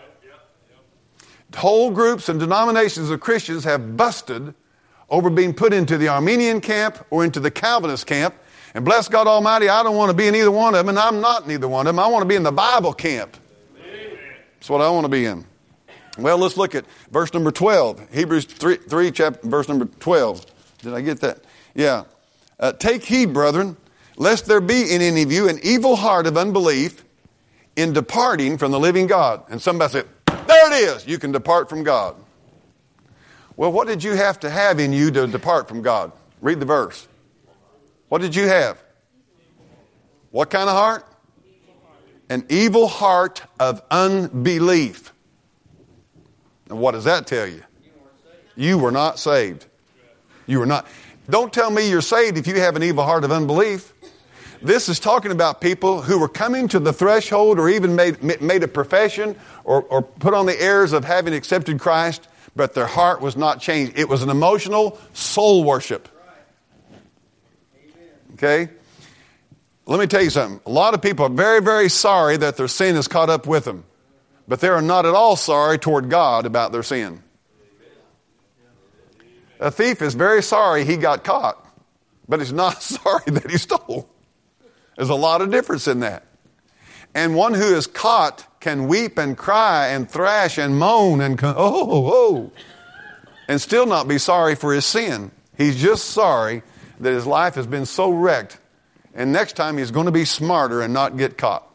Whole groups and denominations of Christians have busted over being put into the Arminian camp or into the Calvinist camp. And bless God Almighty, I don't want to be in either one of them, and I'm not in either one of them. I want to be in the Bible camp. Amen. That's what I want to be in. Well, let's look at verse number 12. Hebrews 3 chapter, verse number 12. Did I get that? Yeah. Take heed, brethren, lest there be in any of you an evil heart of unbelief in departing from the living God. And somebody said, there it is. You can depart from God. Well, what did you have to have in you to depart from God? Read the verse. What did you have? What kind of heart? An evil heart of unbelief. And what does that tell you? You were not saved. You were not. Don't tell me you're saved if you have an evil heart of unbelief. This is talking about people who were coming to the threshold or even made a profession or put on the airs of having accepted Christ, but their heart was not changed. It was an emotional soul worship. Okay? Let me tell you something. A lot of people are very, very sorry that their sin has caught up with them. But they are not at all sorry toward God about their sin. A thief is very sorry he got caught, but he's not sorry that he stole. There's a lot of difference in that. And one who is caught can weep and cry and thrash and moan and and still not be sorry for his sin. He's just sorry that his life has been so wrecked. And next time he's going to be smarter and not get caught.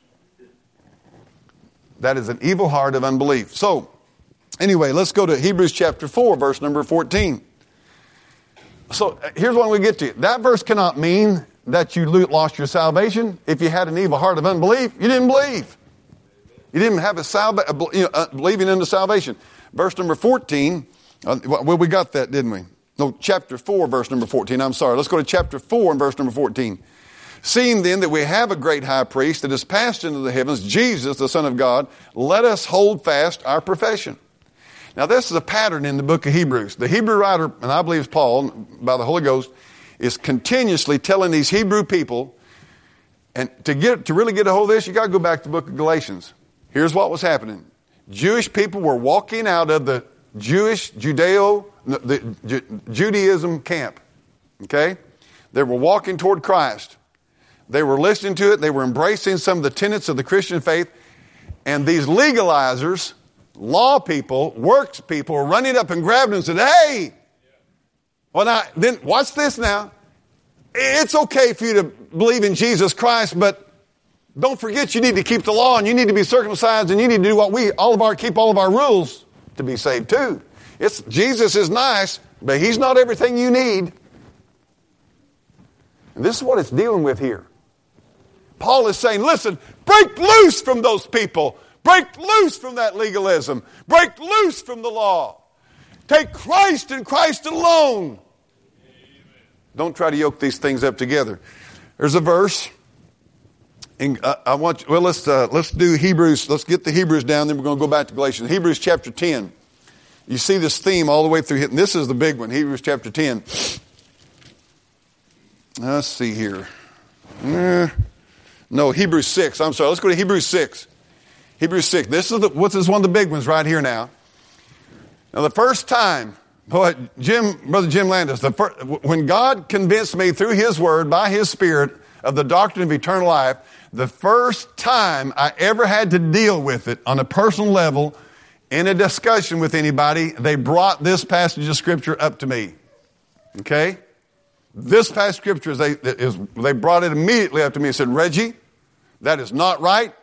That is an evil heart of unbelief. So, anyway, let's go to Hebrews chapter 4, verse number 14. So, here's what we get to. That verse cannot mean that you lost your salvation. If you had an evil heart of unbelief, you didn't believe. You didn't have believing in the salvation. Verse number 14, well, we got that, didn't we? No, chapter 4, verse number 14. I'm sorry. Let's go to chapter 4 and verse number 14. Seeing then that we have a great high priest that has passed into the heavens, Jesus, the Son of God, let us hold fast our profession. Now, this is a pattern in the book of Hebrews. The Hebrew writer, and I believe it's Paul, by the Holy Ghost, is continuously telling these Hebrew people, and to really get a hold of this, you got to go back to the book of Galatians. Here's what was happening. Jewish people were walking out of the Judaism camp. Okay? They were walking toward Christ. They were listening to it. They were embracing some of the tenets of the Christian faith. And these legalizers, law people, works people, were running up and grabbing them and said, hey! Well, now, then watch this now. It's okay for you to believe in Jesus Christ, but don't forget you need to keep the law and you need to be circumcised and you need to do keep all of our rules to be saved too. Jesus is nice, but he's not everything you need. And this is what it's dealing with here. Paul is saying, listen, break loose from those people. Break loose from that legalism. Break loose from the law. Take Christ and Christ alone. Don't try to yoke these things up together. There's a verse. Let's do Hebrews. Let's get the Hebrews down, then we're going to go back to Galatians. Hebrews chapter 10. You see this theme all the way through. And this is the big one, Hebrews chapter 10. Let's see here. No, Hebrews 6. I'm sorry. Let's go to Hebrews 6. Hebrews 6. This is one of the big ones right here now. Now, the first time, Brother Jim Landis, when God convinced me through His Word, by His Spirit, of the doctrine of eternal life, the first time I ever had to deal with it on a personal level, in a discussion with anybody, they brought this passage of Scripture up to me. Okay? This passage of Scripture, they brought it immediately up to me and said, Reggie, that is not right,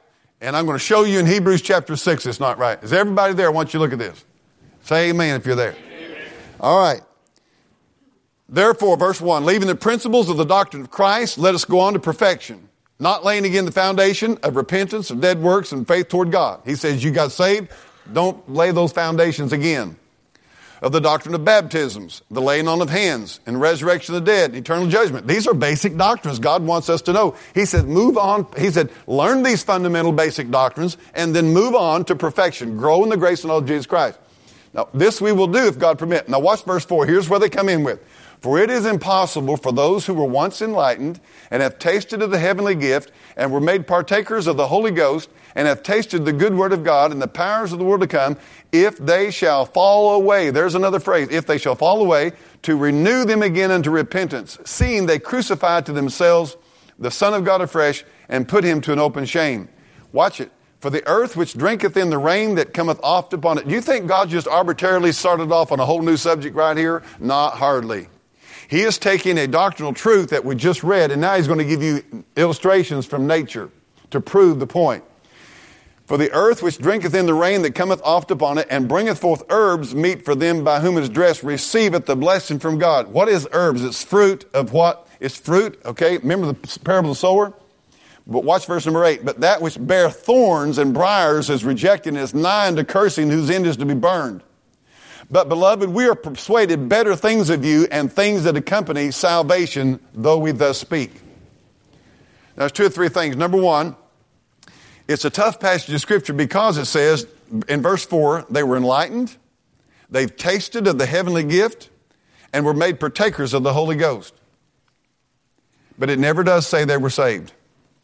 And I'm going to show you in Hebrews chapter 6 it's not right. Is everybody there? I want you to look at this. Say amen if you're there. Amen. All right. Therefore, verse 1, leaving the principles of the doctrine of Christ, let us go on to perfection, not laying again the foundation of repentance, of dead works, and faith toward God. He says, you got saved, don't lay those foundations again. Of the doctrine of baptisms, the laying on of hands, and resurrection of the dead, and eternal judgment. These are basic doctrines God wants us to know. He said, move on. He said, learn these fundamental basic doctrines, and then move on to perfection. Grow in the grace and knowledge of Jesus Christ. Now, this we will do if God permit. Now, watch verse 4. Here's where they come in with. For it is impossible for those who were once enlightened and have tasted of the heavenly gift and were made partakers of the Holy Ghost and have tasted the good word of God and the powers of the world to come, if they shall fall away, there's another phrase, if they shall fall away, to renew them again unto repentance, seeing they crucified to themselves the Son of God afresh and put him to an open shame. Watch it. For the earth which drinketh in the rain that cometh oft upon it. Do you think God just arbitrarily started off on a whole new subject right here? Not hardly. He is taking a doctrinal truth that we just read, and now he's going to give you illustrations from nature to prove the point. For the earth which drinketh in the rain that cometh oft upon it, and bringeth forth herbs, meet for them by whom it is dressed, receiveth the blessing from God. What is herbs? It's fruit of what? It's fruit, okay? Remember the parable of the sower? But watch verse number 8. But that which bear thorns and briars is rejected, and is nigh unto cursing, whose end is to be burned. But, beloved, we are persuaded better things of you and things that accompany salvation, though we thus speak. Now, there's two or three things. Number one, it's a tough passage of Scripture because it says in verse 4, they were enlightened, they've tasted of the heavenly gift, and were made partakers of the Holy Ghost. But it never does say they were saved.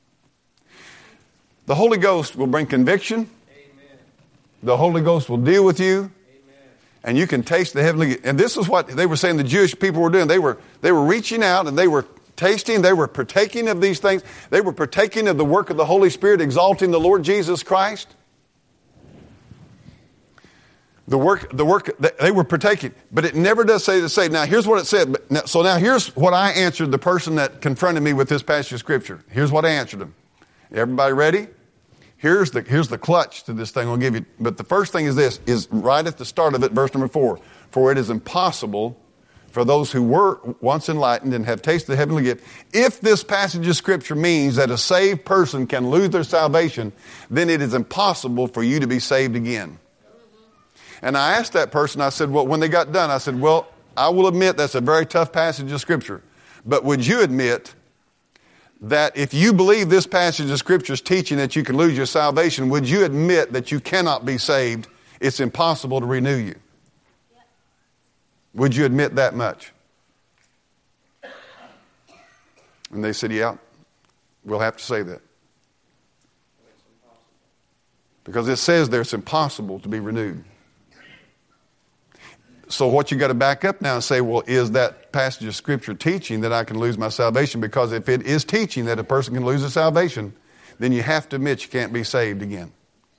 The Holy Ghost will bring conviction. Amen. The Holy Ghost will deal with you. And you can taste the heavenly. And this is what they were saying the Jewish people were doing. They were reaching out and they were tasting. They were partaking of these things. They were partaking of the work of the Holy Spirit, exalting the Lord Jesus Christ. The work they were partaking. But it never does say to say. Now, here's what it said. So now here's what I answered the person that confronted me with this passage of Scripture. Here's what I answered him. Everybody ready? Here's the clutch to this thing I'll give you. But the first thing is this, is right at the start of it, verse number 4. For it is impossible for those who were once enlightened and have tasted the heavenly gift. If this passage of Scripture means that a saved person can lose their salvation, then it is impossible for you to be saved again. And I asked that person, I said, well, when they got done, I said, well, I will admit that's a very tough passage of Scripture. But would you admit that if you believe this passage of Scripture is teaching that you can lose your salvation, would you admit that you cannot be saved? It's impossible to renew you. Yep. Would you admit that much? And they said, yeah, we'll have to say that. Because it says there it's impossible to be renewed. So what you got to back up now and say, well, is that passage of Scripture teaching that I can lose my salvation? Because if it is teaching that a person can lose his salvation, then you have to admit you can't be saved again.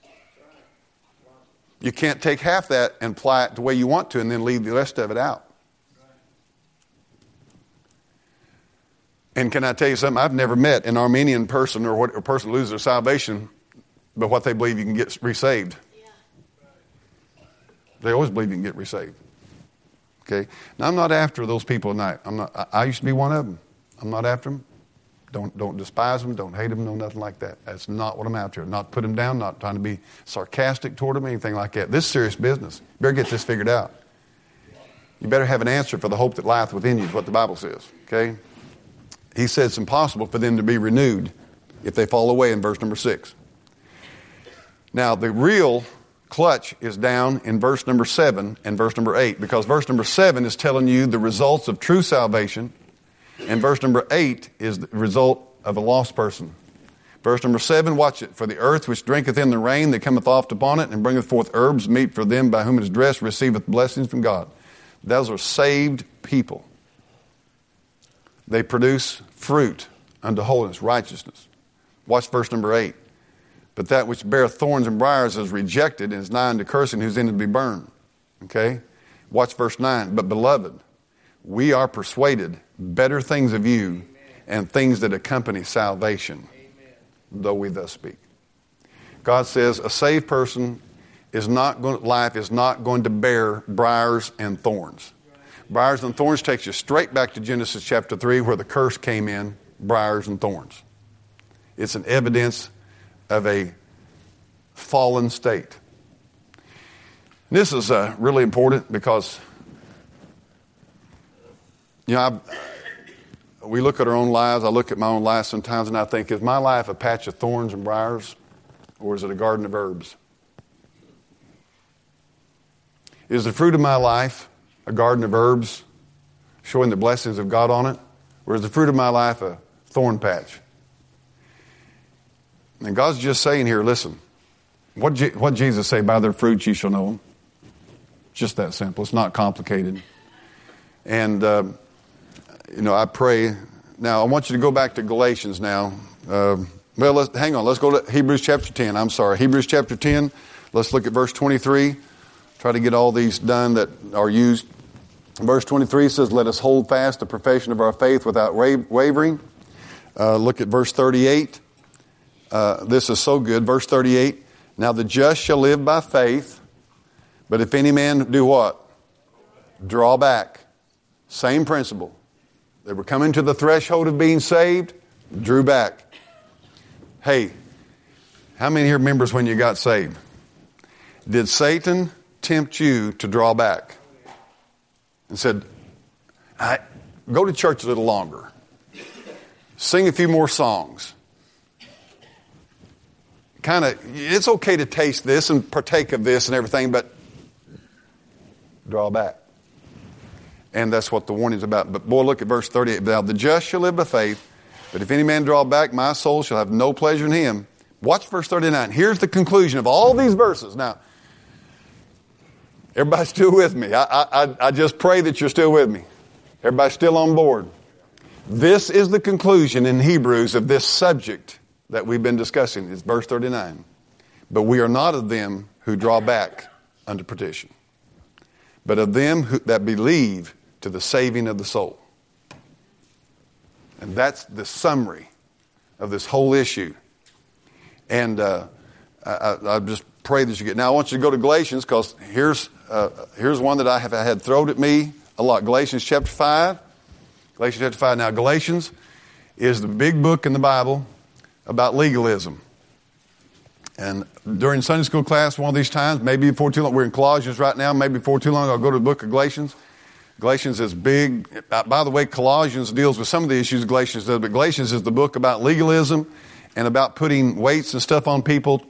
You can't take half that and apply it the way you want to and then leave the rest of it out. And can I tell you something? I've never met an Armenian person or a person who loses their salvation, but what they believe you can get resaved. They always believe you can get resaved. Okay. Now I'm not after those people tonight. I used to be one of them. I'm not after them. Don't despise them. Don't hate them. No, nothing like that. That's not what I'm after. Not put them down. Not trying to be sarcastic toward them. Anything like that. This is serious business. You better get this figured out. You better have an answer for the hope that lieth within you. Is what the Bible says. Okay. He says it's impossible for them to be renewed if they fall away in verse number 6. Now the real clutch is down in verse number 7 and verse number 8, because verse number 7 is telling you the results of true salvation, and verse number 8 is the result of a lost person. Verse number 7, watch it. For the earth which drinketh in the rain that cometh oft upon it, and bringeth forth herbs, meet for them by whom it is dressed, receiveth blessings from God. Those are saved people. They produce fruit unto holiness, righteousness. Watch verse number 8. But that which beareth thorns and briars is rejected and is nigh unto cursing, whose end is to be burned. Okay? Watch verse 9. But beloved, we are persuaded better things of you, Amen, and things that accompany salvation, Amen, though we thus speak. God says a saved person life is not going to bear briars and thorns. Briars and thorns takes you straight back to Genesis chapter 3 where the curse came in, briars and thorns. It's an evidence of a fallen state. This is really important because, we look at our own lives. I look at my own life sometimes and I think, is my life a patch of thorns and briars or is it a garden of herbs? Is the fruit of my life a garden of herbs showing the blessings of God on it? Or is the fruit of my life a thorn patch? And God's just saying here, listen, what Jesus say, by their fruits ye shall know them. Just that simple. It's not complicated. And, I pray. Now, I want you to go back to Galatians now. Hang on. Let's go to Hebrews chapter 10. I'm sorry. Hebrews chapter 10. Let's look at verse 23. Try to get all these done that are used. Verse 23 says, let us hold fast the profession of our faith without wavering. Look at verse 38. This is so good. Verse 38. Now the just shall live by faith, but if any man do what? Draw back. Same principle. They were coming to the threshold of being saved, drew back. Hey, how many here remembers when you got saved? Did Satan tempt you to draw back? And said, go to church a little longer. Sing a few more songs. It's okay to taste this and partake of this and everything, but draw back. And that's what the warning's about. But boy, look at verse 38. Now the just shall live by faith, but if any man draw back, my soul shall have no pleasure in him. Watch verse 39. Here's the conclusion of all these verses. Now, everybody still with me? I just pray that you're still with me. Everybody still on board? This is the conclusion in Hebrews of this subject that we've been discussing. It's verse 39. But we are not of them who draw back unto perdition, but of them that believe to the saving of the soul. And that's the summary of this whole issue. And I just pray that you get. Now I want you to go to Galatians because here's one that I have had thrown at me a lot. Galatians chapter 5. Galatians chapter 5. Now Galatians is the big book in the Bible about legalism. And during Sunday school class, one of these times, maybe before too long, we're in Colossians right now, maybe before too long, I'll go to the book of Galatians. Galatians is big. By the way, Colossians deals with some of the issues Galatians does, but Galatians is the book about legalism and about putting weights and stuff on people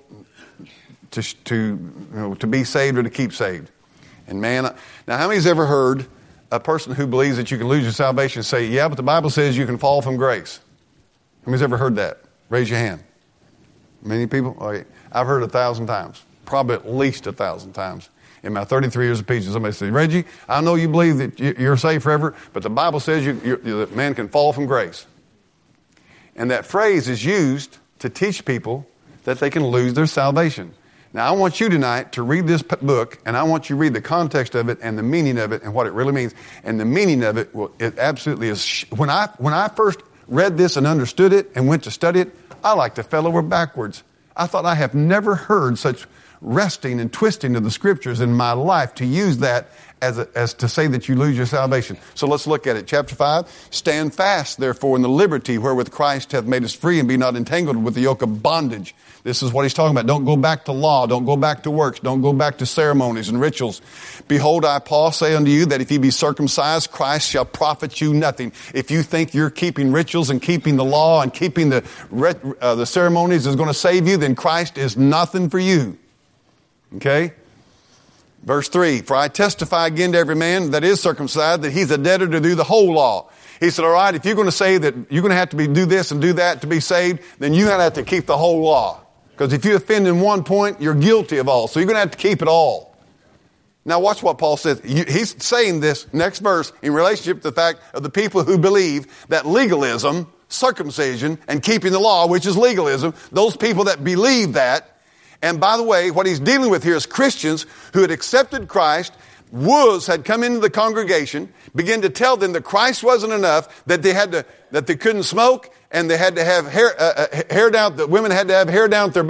to be saved or to keep saved. And man, now how many's ever heard a person who believes that you can lose your salvation say, yeah, but the Bible says you can fall from grace? How many's ever heard that? Raise your hand. Many people? Okay. I've heard 1,000 times, probably at least 1,000 times in my 33 years of preaching. Somebody says, Reggie, I know you believe that you're saved forever, but the Bible says that man can fall from grace. And that phrase is used to teach people that they can lose their salvation. Now, I want you tonight to read this book, and I want you to read the context of it and the meaning of it and what it really means. And the meaning of it, it absolutely is. When I first read this and understood it and went to study it, I like to fell over backwards. I thought I have never heard such wresting and twisting of the scriptures in my life to use that as to say that you lose your salvation. So let's look at it. Chapter 5, stand fast, therefore, in the liberty wherewith Christ hath made us free, and be not entangled with the yoke of bondage. This is what he's talking about. Don't go back to law. Don't go back to works. Don't go back to ceremonies and rituals. Behold, I, Paul, say unto you that if ye be circumcised, Christ shall profit you nothing. If you think you're keeping rituals and keeping the law and keeping the ceremonies is going to save you, then Christ is nothing for you. Okay? Verse 3, for I testify again to every man that is circumcised that he's a debtor to do the whole law. He said, all right, if you're going to say that you're going to have to do this and do that to be saved, then you're going to have to keep the whole law. Because if you offend in one point, you're guilty of all. So you're going to have to keep it all. Now watch what Paul says. He's saying this next verse in relationship to the fact of the people who believe that legalism, circumcision, and keeping the law, which is legalism, those people that believe that. And by the way, what he's dealing with here is Christians who had accepted Christ, had come into the congregation, began to tell them that Christ wasn't enough, that they couldn't smoke, and they had to have hair down. The women had to have hair down their back,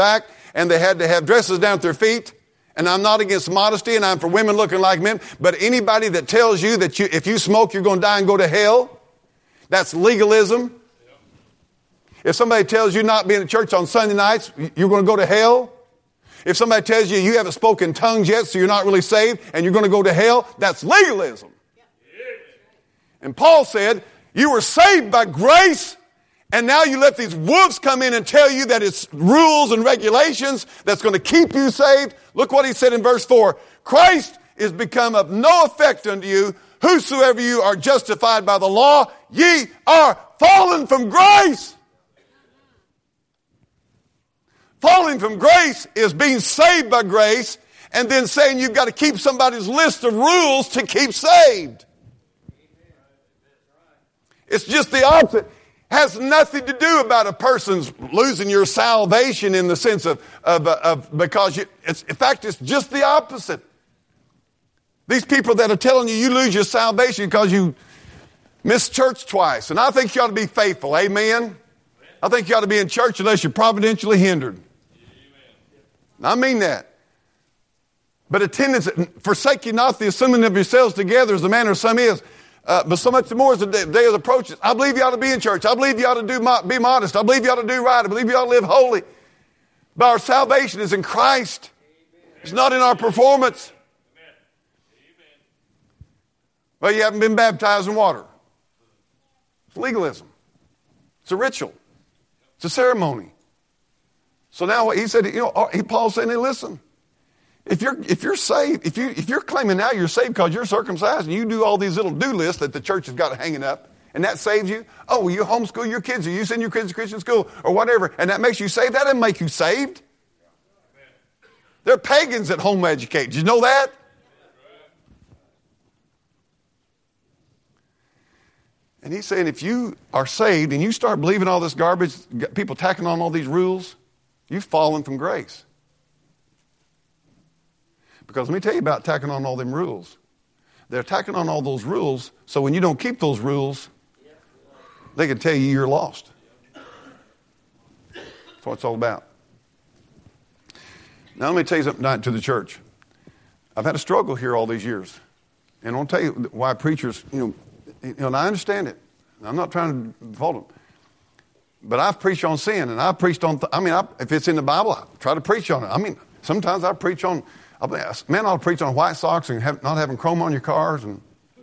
and they had to have dresses down at their feet. And I'm not against modesty, and I'm for women looking like men. But anybody that tells you that if you smoke, you're going to die and go to hell, that's legalism. If somebody tells you not being in church on Sunday nights, you're going to go to hell. If somebody tells you haven't spoken tongues yet, so you're not really saved, and you're going to go to hell, that's legalism. And Paul said, you were saved by grace, and now you let these wolves come in and tell you that it's rules and regulations that's going to keep you saved. Look what he said in verse 4. Christ is become of no effect unto you. Whosoever you are justified by the law, ye are fallen from grace. Falling from grace is being saved by grace and then saying you've got to keep somebody's list of rules to keep saved. It's just the opposite. Has nothing to do about a person's losing your salvation in the sense of because in fact, it's just the opposite. These people that are telling you lose your salvation because you missed church twice. And I think you ought to be faithful. Amen? I think you ought to be in church unless you're providentially hindered. I mean that. But attendance, forsake ye not the assembling of yourselves together as the manner of some is. But so much more as the day of approaches. I believe you ought to be in church. I believe you ought to be modest. I believe you ought to do right. I believe you ought to live holy. But our salvation is in Christ. It's not in our performance. Well, you haven't been baptized in water. It's legalism. It's a ritual. It's a ceremony. So now he said, Paul's saying, hey, listen. If you're saved, if you're claiming now you're saved because you're circumcised and you do all these little do lists that the church has got hanging up, and that saves you, oh, well, you homeschool your kids or you send your kids to Christian school or whatever, and that makes you saved, that doesn't make you saved. There are pagans that home educate. Did you know that? And he's saying if you are saved and you start believing all this garbage, people tacking on all these rules, you've fallen from grace. Because let me tell you about tacking on all them rules. They're tacking on all those rules, so when you don't keep those rules, they can tell you you're lost. That's what it's all about. Now let me tell you something tonight to the church. I've had a struggle here all these years. And I'll tell you why preachers, and I understand it. I'm not trying to fault them. But I've preached on sin, and I've preached on, if it's in the Bible, I try to preach on it. Sometimes I preach on, man, I'll preach on white socks and not having chrome on your cars. And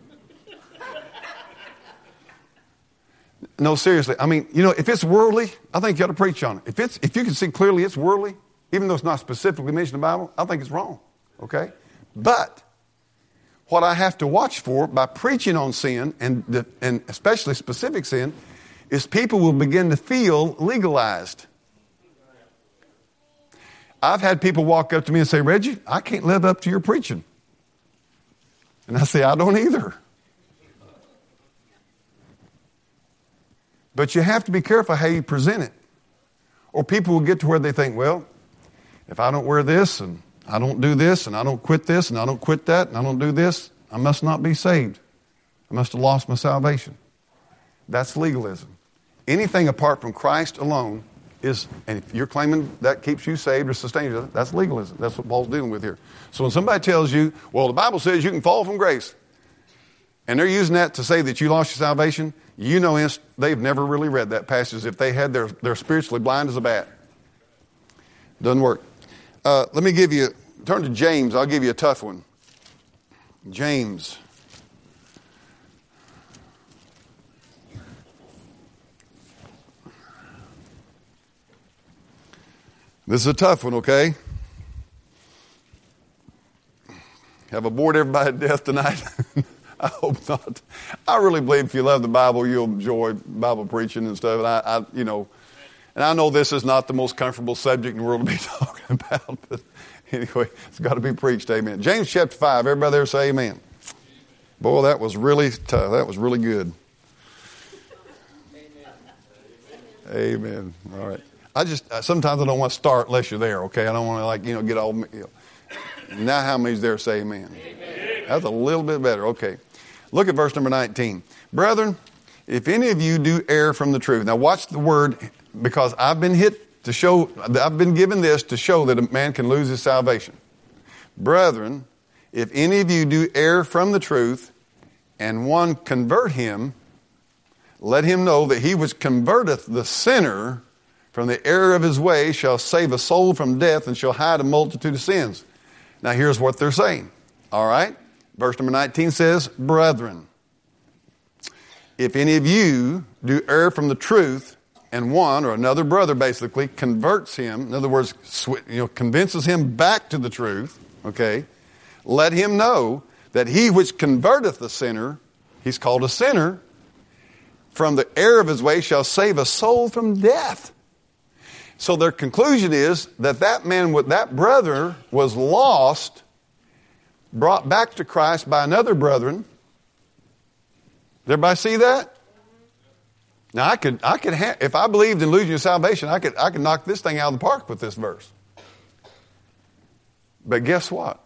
no, seriously. If it's worldly, I think you ought to preach on it. If you can see clearly it's worldly, even though it's not specifically mentioned in the Bible, I think it's wrong. Okay? But what I have to watch for by preaching on sin, and especially specific sin, is people will begin to feel legalized. I've had people walk up to me and say, Reggie, I can't live up to your preaching. And I say, I don't either. But you have to be careful how you present it. Or people will get to where they think, well, if I don't wear this, and I don't do this, and I don't quit this, and I don't quit that, and I don't do this, I must not be saved. I must have lost my salvation. That's legalism. Anything apart from Christ alone is, and if you're claiming that keeps you saved or sustains you, that's legalism. That's what Paul's dealing with here. So when somebody tells you, well, the Bible says you can fall from grace, and they're using that to say that you lost your salvation, they've never really read that passage. If they had, they're spiritually blind as a bat. Doesn't work. Let me turn to James. I'll give you a tough one. James. This is a tough one, okay? Have I bored everybody to death tonight? I hope not. I really believe if you love the Bible, you'll enjoy Bible preaching and stuff. And I know this is not the most comfortable subject in the world to be talking about, but anyway, it's got to be preached, amen. James chapter 5, everybody there say amen. Boy, that was really tough. That was really good. Amen. All right. Sometimes I don't want to start unless you're there, okay? I don't want to get all, Now how many's there say amen? Amen? That's a little bit better, okay. Look at verse number 19. Brethren, if any of you do err from the truth. Now watch the word, because I've been hit to show, I've been given this to show that a man can lose his salvation. Brethren, if any of you do err from the truth, and one convert him, let him know that he which converteth the sinner from the error of his way shall save a soul from death and shall hide a multitude of sins. Now here's what they're saying. All right? Verse number 19 says, brethren, if any of you do err from the truth, and one or another brother basically converts him, in other words, convinces him back to the truth, okay, let him know that he which converteth the sinner, he's called a sinner, from the error of his way shall save a soul from death. So their conclusion is that that brother was lost, brought back to Christ by another brethren. Did everybody see that? Now if I believed in losing your salvation, I could knock this thing out of the park with this verse. But guess what?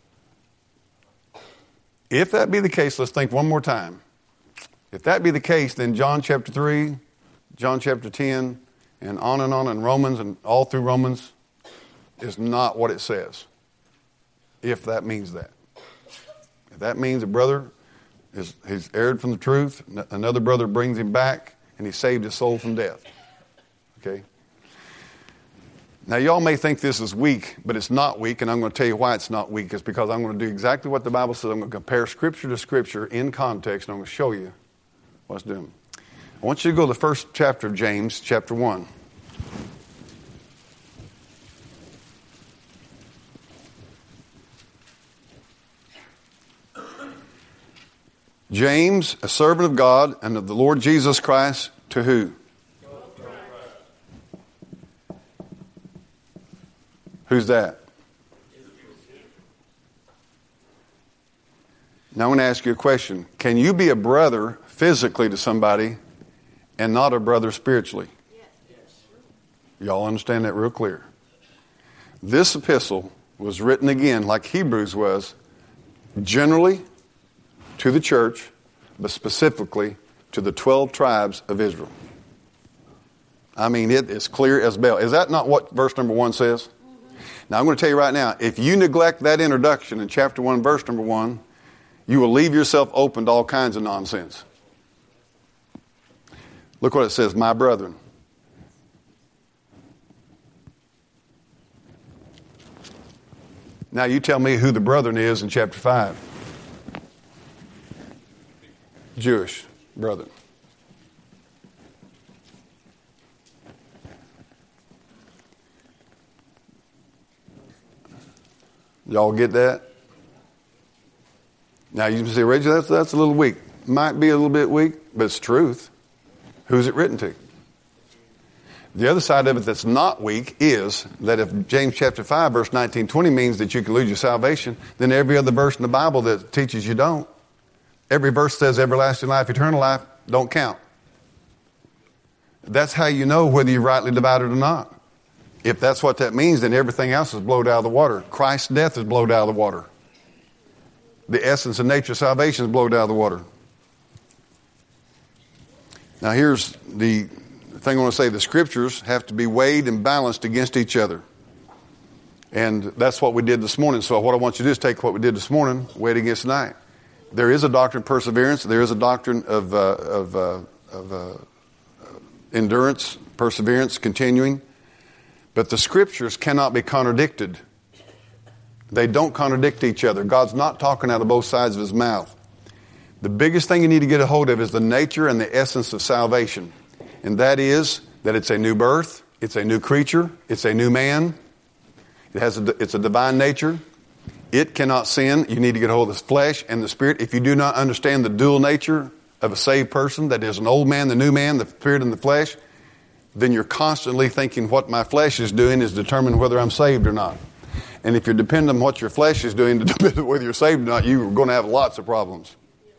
If that be the case, let's think one more time. If that be the case, then John chapter 3, John chapter 10, and on, and Romans, and all through Romans, is not what it says. If that means that. If that means a brother he's erred from the truth, another brother brings him back, and he saved his soul from death. Okay? Now, y'all may think this is weak, but it's not weak, and I'm going to tell you why it's not weak. It's because I'm going to do exactly what the Bible says. I'm going to compare Scripture to Scripture in context, and I'm going to show you what it's doing. I want you to go to the first chapter of James, chapter 1. James, a servant of God and of the Lord Jesus Christ, to who? Who's that? Now I want to ask you a question. Can you be a brother physically to somebody and not a brother spiritually? Y'all understand that real clear. This epistle was written again, like Hebrews was, generally to the church, but specifically to the 12 tribes of Israel. I mean, it is clear as bell. Is that not what verse number 1 says? Now, I'm going to tell you right now, if you neglect that introduction in chapter 1, verse number 1, you will leave yourself open to all kinds of nonsense. Look what it says, my brethren. Now, you tell me who the brethren is in chapter 5. Jewish brethren. Y'all get that? Now you can say, Reggie, that's a little weak. Might be a little bit weak, but it's truth. Who's it written to? The other side of it that's not weak is that if James chapter 5 verse 19-20 means that you can lose your salvation, then every other verse in the Bible that teaches you don't. Every verse says everlasting life, eternal life, don't count. That's how you know whether you rightly divided or not. If that's what that means, then everything else is blowed out of the water. Christ's death is blowed out of the water. The essence and nature of salvation is blowed out of the water. Now here's the thing I want to say. The Scriptures have to be weighed and balanced against each other. And that's what we did this morning. So what I want you to do is take what we did this morning, weigh it against tonight. There is a doctrine of perseverance. There is a doctrine of endurance, perseverance, continuing. But the Scriptures cannot be contradicted. They don't contradict each other. God's not talking out of both sides of His mouth. The biggest thing you need to get a hold of is the nature and the essence of salvation. And that is that it's a new birth, it's a new creature, it's a new man. It's a divine nature. It cannot sin. You need to get a hold of the flesh and the spirit. If you do not understand the dual nature of a saved person, that is an old man, the new man, the spirit and the flesh, then you're constantly thinking what my flesh is doing is determine whether I'm saved or not. And if you're dependent on what your flesh is doing to determine whether you're saved or not, you're going to have lots of problems.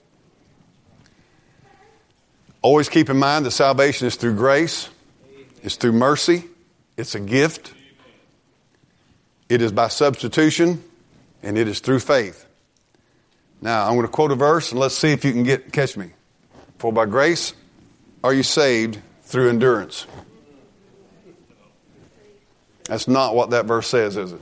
Always keep in mind that salvation is through grace. It's through mercy. It's a gift. It is by substitution. And it is through faith. Now, I'm going to quote a verse and let's see if you can catch me. For by grace are you saved through endurance. That's not what that verse says, is it?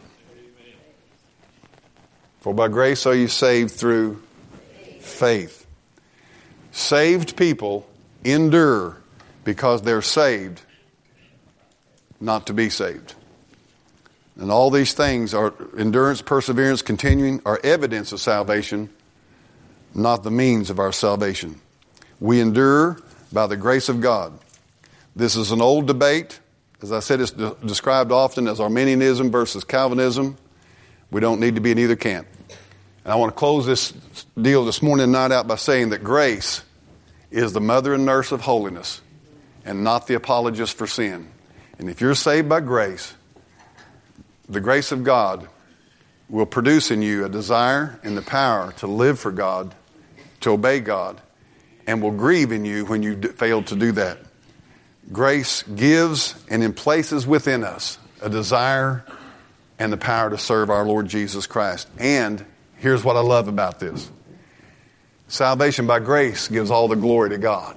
For by grace are you saved through faith. Saved people endure because they're saved, not to be saved. And all these things are endurance, perseverance, continuing, are evidence of salvation, not the means of our salvation. We endure by the grace of God. This is an old debate. As I said, it's described often as Arminianism versus Calvinism. We don't need to be in either camp. And I want to close this deal this morning and night out by saying that grace is the mother and nurse of holiness and not the apologist for sin. And if you're saved by grace, the grace of God will produce in you a desire and the power to live for God, to obey God, and will grieve in you when you fail to do that. Grace gives and emplaces within us a desire and the power to serve our Lord Jesus Christ. And here's what I love about this. Salvation by grace gives all the glory to God.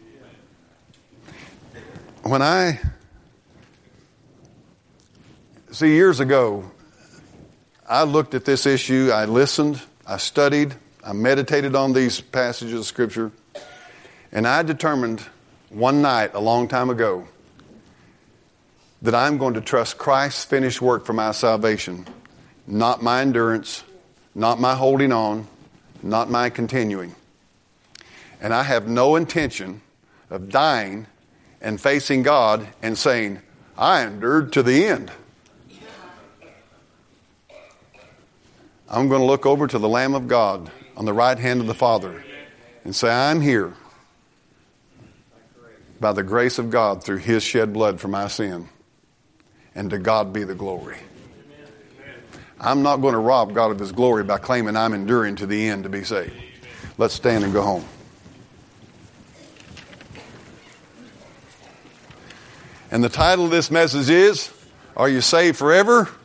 When years ago, I looked at this issue, I listened, I studied, I meditated on these passages of Scripture, and I determined one night a long time ago that I'm going to trust Christ's finished work for my salvation, not my endurance, not my holding on, not my continuing. And I have no intention of dying and facing God and saying, I endured to the end. I'm going to look over to the Lamb of God on the right hand of the Father and say, I'm here by the grace of God through His shed blood for my sin. And to God be the glory. I'm not going to rob God of His glory by claiming I'm enduring to the end to be saved. Let's stand and go home. And the title of this message is, Are You Saved Forever?